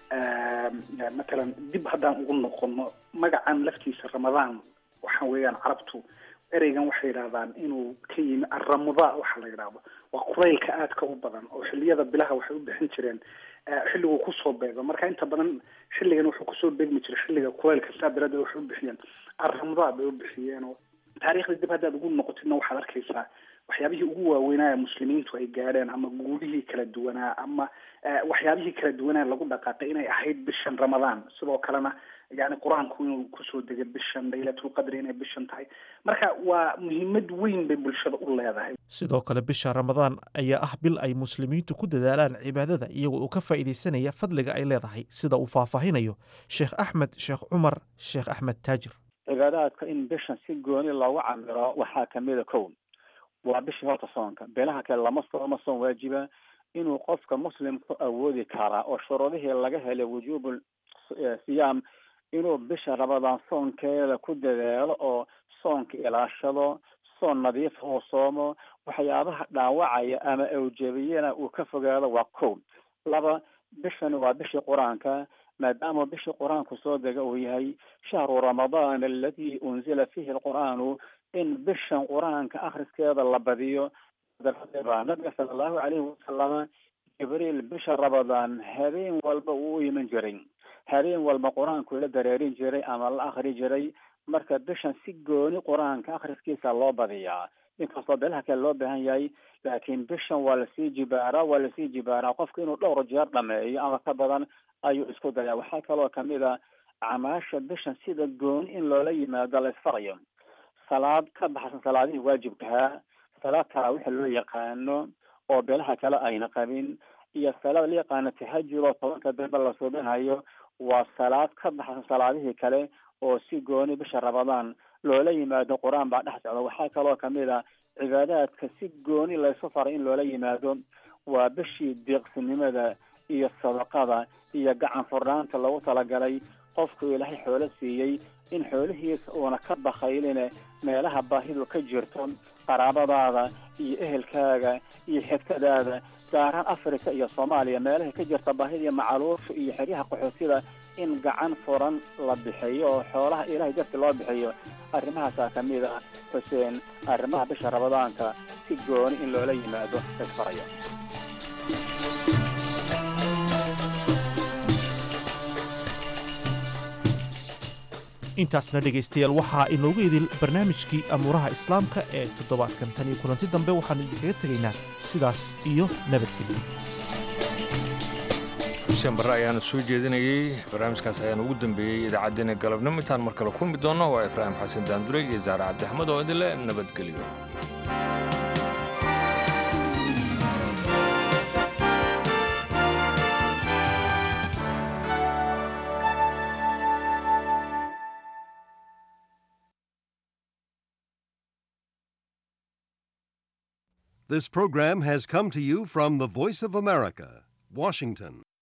matalan dib haddaan ugu noqono magacan laftiisa ramadaan waxa weeyaan carabtu ereygan waxay yidhahdaan inuu ka yimi arramudaa waxa la yidhaahdo waa quraylka aadka u badan oo xilliyada bilaha waxay u bixin jireen xilliguu kusoo beego marka inta badan xilligan wuxuu kusoo beegmi jiray xilliga quraylka saa daraaddeed waxay u bixiyeen arramudaa bay u bixiyeen oo taariikhda dib haddaad ugu noqotidna waxaad arkaysaa waxyaabihii ugu waaweynaa muslimiintu ay gaadheen ama guulihii kala duwanaa ama waxyaabihii kala duwanaa lagu dhaqaaqay inay ahayd bishan ramadaan sidoo kalena yani qur-aanku inuu kusoo degay bishan laylatulqadri inay bishan tahay marka waa muhiimad weyn bay bulshada u leedahay sidoo kale bisha ramadaan ayaa ah bil ay muslimiintu ku dadaalaan cibaadada iyagoo uu ka faa'iidaysanaya fadliga ay leedahay sida uu faahfaahinayo sheekh axmed sheekh cumar sheekh axmed taajir cibaadaadka in bishan si gooni loogu camiro waxaa kamida kow waa bishii horta soonka beelaha kale lama sooma soon waajiba inuu qofka muslimku awoodi karaa oo shuruudihii laga helay wujuubul siyaam inuu bisha ramadaan soonkeeda ku dadaalo oo soonka ilaashado soon nadiif uu soomo waxyaabaha dhaawacaya ama awjabiyana uu ka fogaado waa kow laba bishani waa bishii qur-aanka maadaama bishii qur-aanku soo dega uu yahay shahru ramadaan aladi unzila fiihi alqur'aanu in bishan qur-aanka akhriskeeda la badiyo baa nabiga sala allahu calayhi wasalama jibriil bisha ramadaan habeen walba uu u iman jiray habeen walba qur-aanku la dareerin jiray ama la akhri jiray marka bishan si gooni qur-aanka akhriskiisa loo badiyaa inkastoo beelaha kale loo baahan yahay laakiin bishan waa lasii jibaaraa waa lasii jibaaraa qofka inuu dhowr jeer dhameeyo ama ka badan ayuu isku dayaa waxaa kaloo kamid a acmaasha bishan sida gooni in loola yimaado la isfarayo salaad ka baxsan salaadihii waajibkahaa salaad taraawixa loo yaqaano oo beelaha kale ayna qabin iyo salaad la yaqaano tahajud oo tobanka dambe la suubinayo waa salaad ka baxsan salaadihii kale oo si gooni bisha ramadaan loola yimaado qur-aan baa dhex socda waxaa kaloo kamid a cibaadaadka si gooni laysu faray in loola yimaado waa bishii deeqsinimada iyo sadaqada iyo gacan furnaanta lagu talagalay qofku ilaahay xoolo siiyey in xoolihiisa uuna ka bakayline meelaha baahidu ka jirto qaraabadaada iyo ehelkaaga iyo xigtadaada gaaraan africa iyo soomaaliya meelaha ka jirta baahida iyo macaluusha iyo xeryaha qaxootida in gacan furan la bixiyo oo xoolaha ilaahay darti loo bixiyo arrimahaasaa kamid ah xuseen arrimaha bisha ramadaanka si gooni in loola yimaado isfarayo intaasna dhegaystayaal waxaa inoogu idil barnaamijkii amuuraha islaamka ee toddobaadkan tan iyo kulanti dambe waxaanu idinkaga tegaynaa sidaas iyo nabadgelyo xuseen barre ayaana soo jeedinayey barnaamijkaas ayaana ugu dambeeyey idaacaddeenna galabnimo intaan mar kale kulmi doonno waa ibraahim xasan daandure iyo zaare cabdi axmed oo idinle nabadgelyo This program has come to you from the Voice of America, Washington.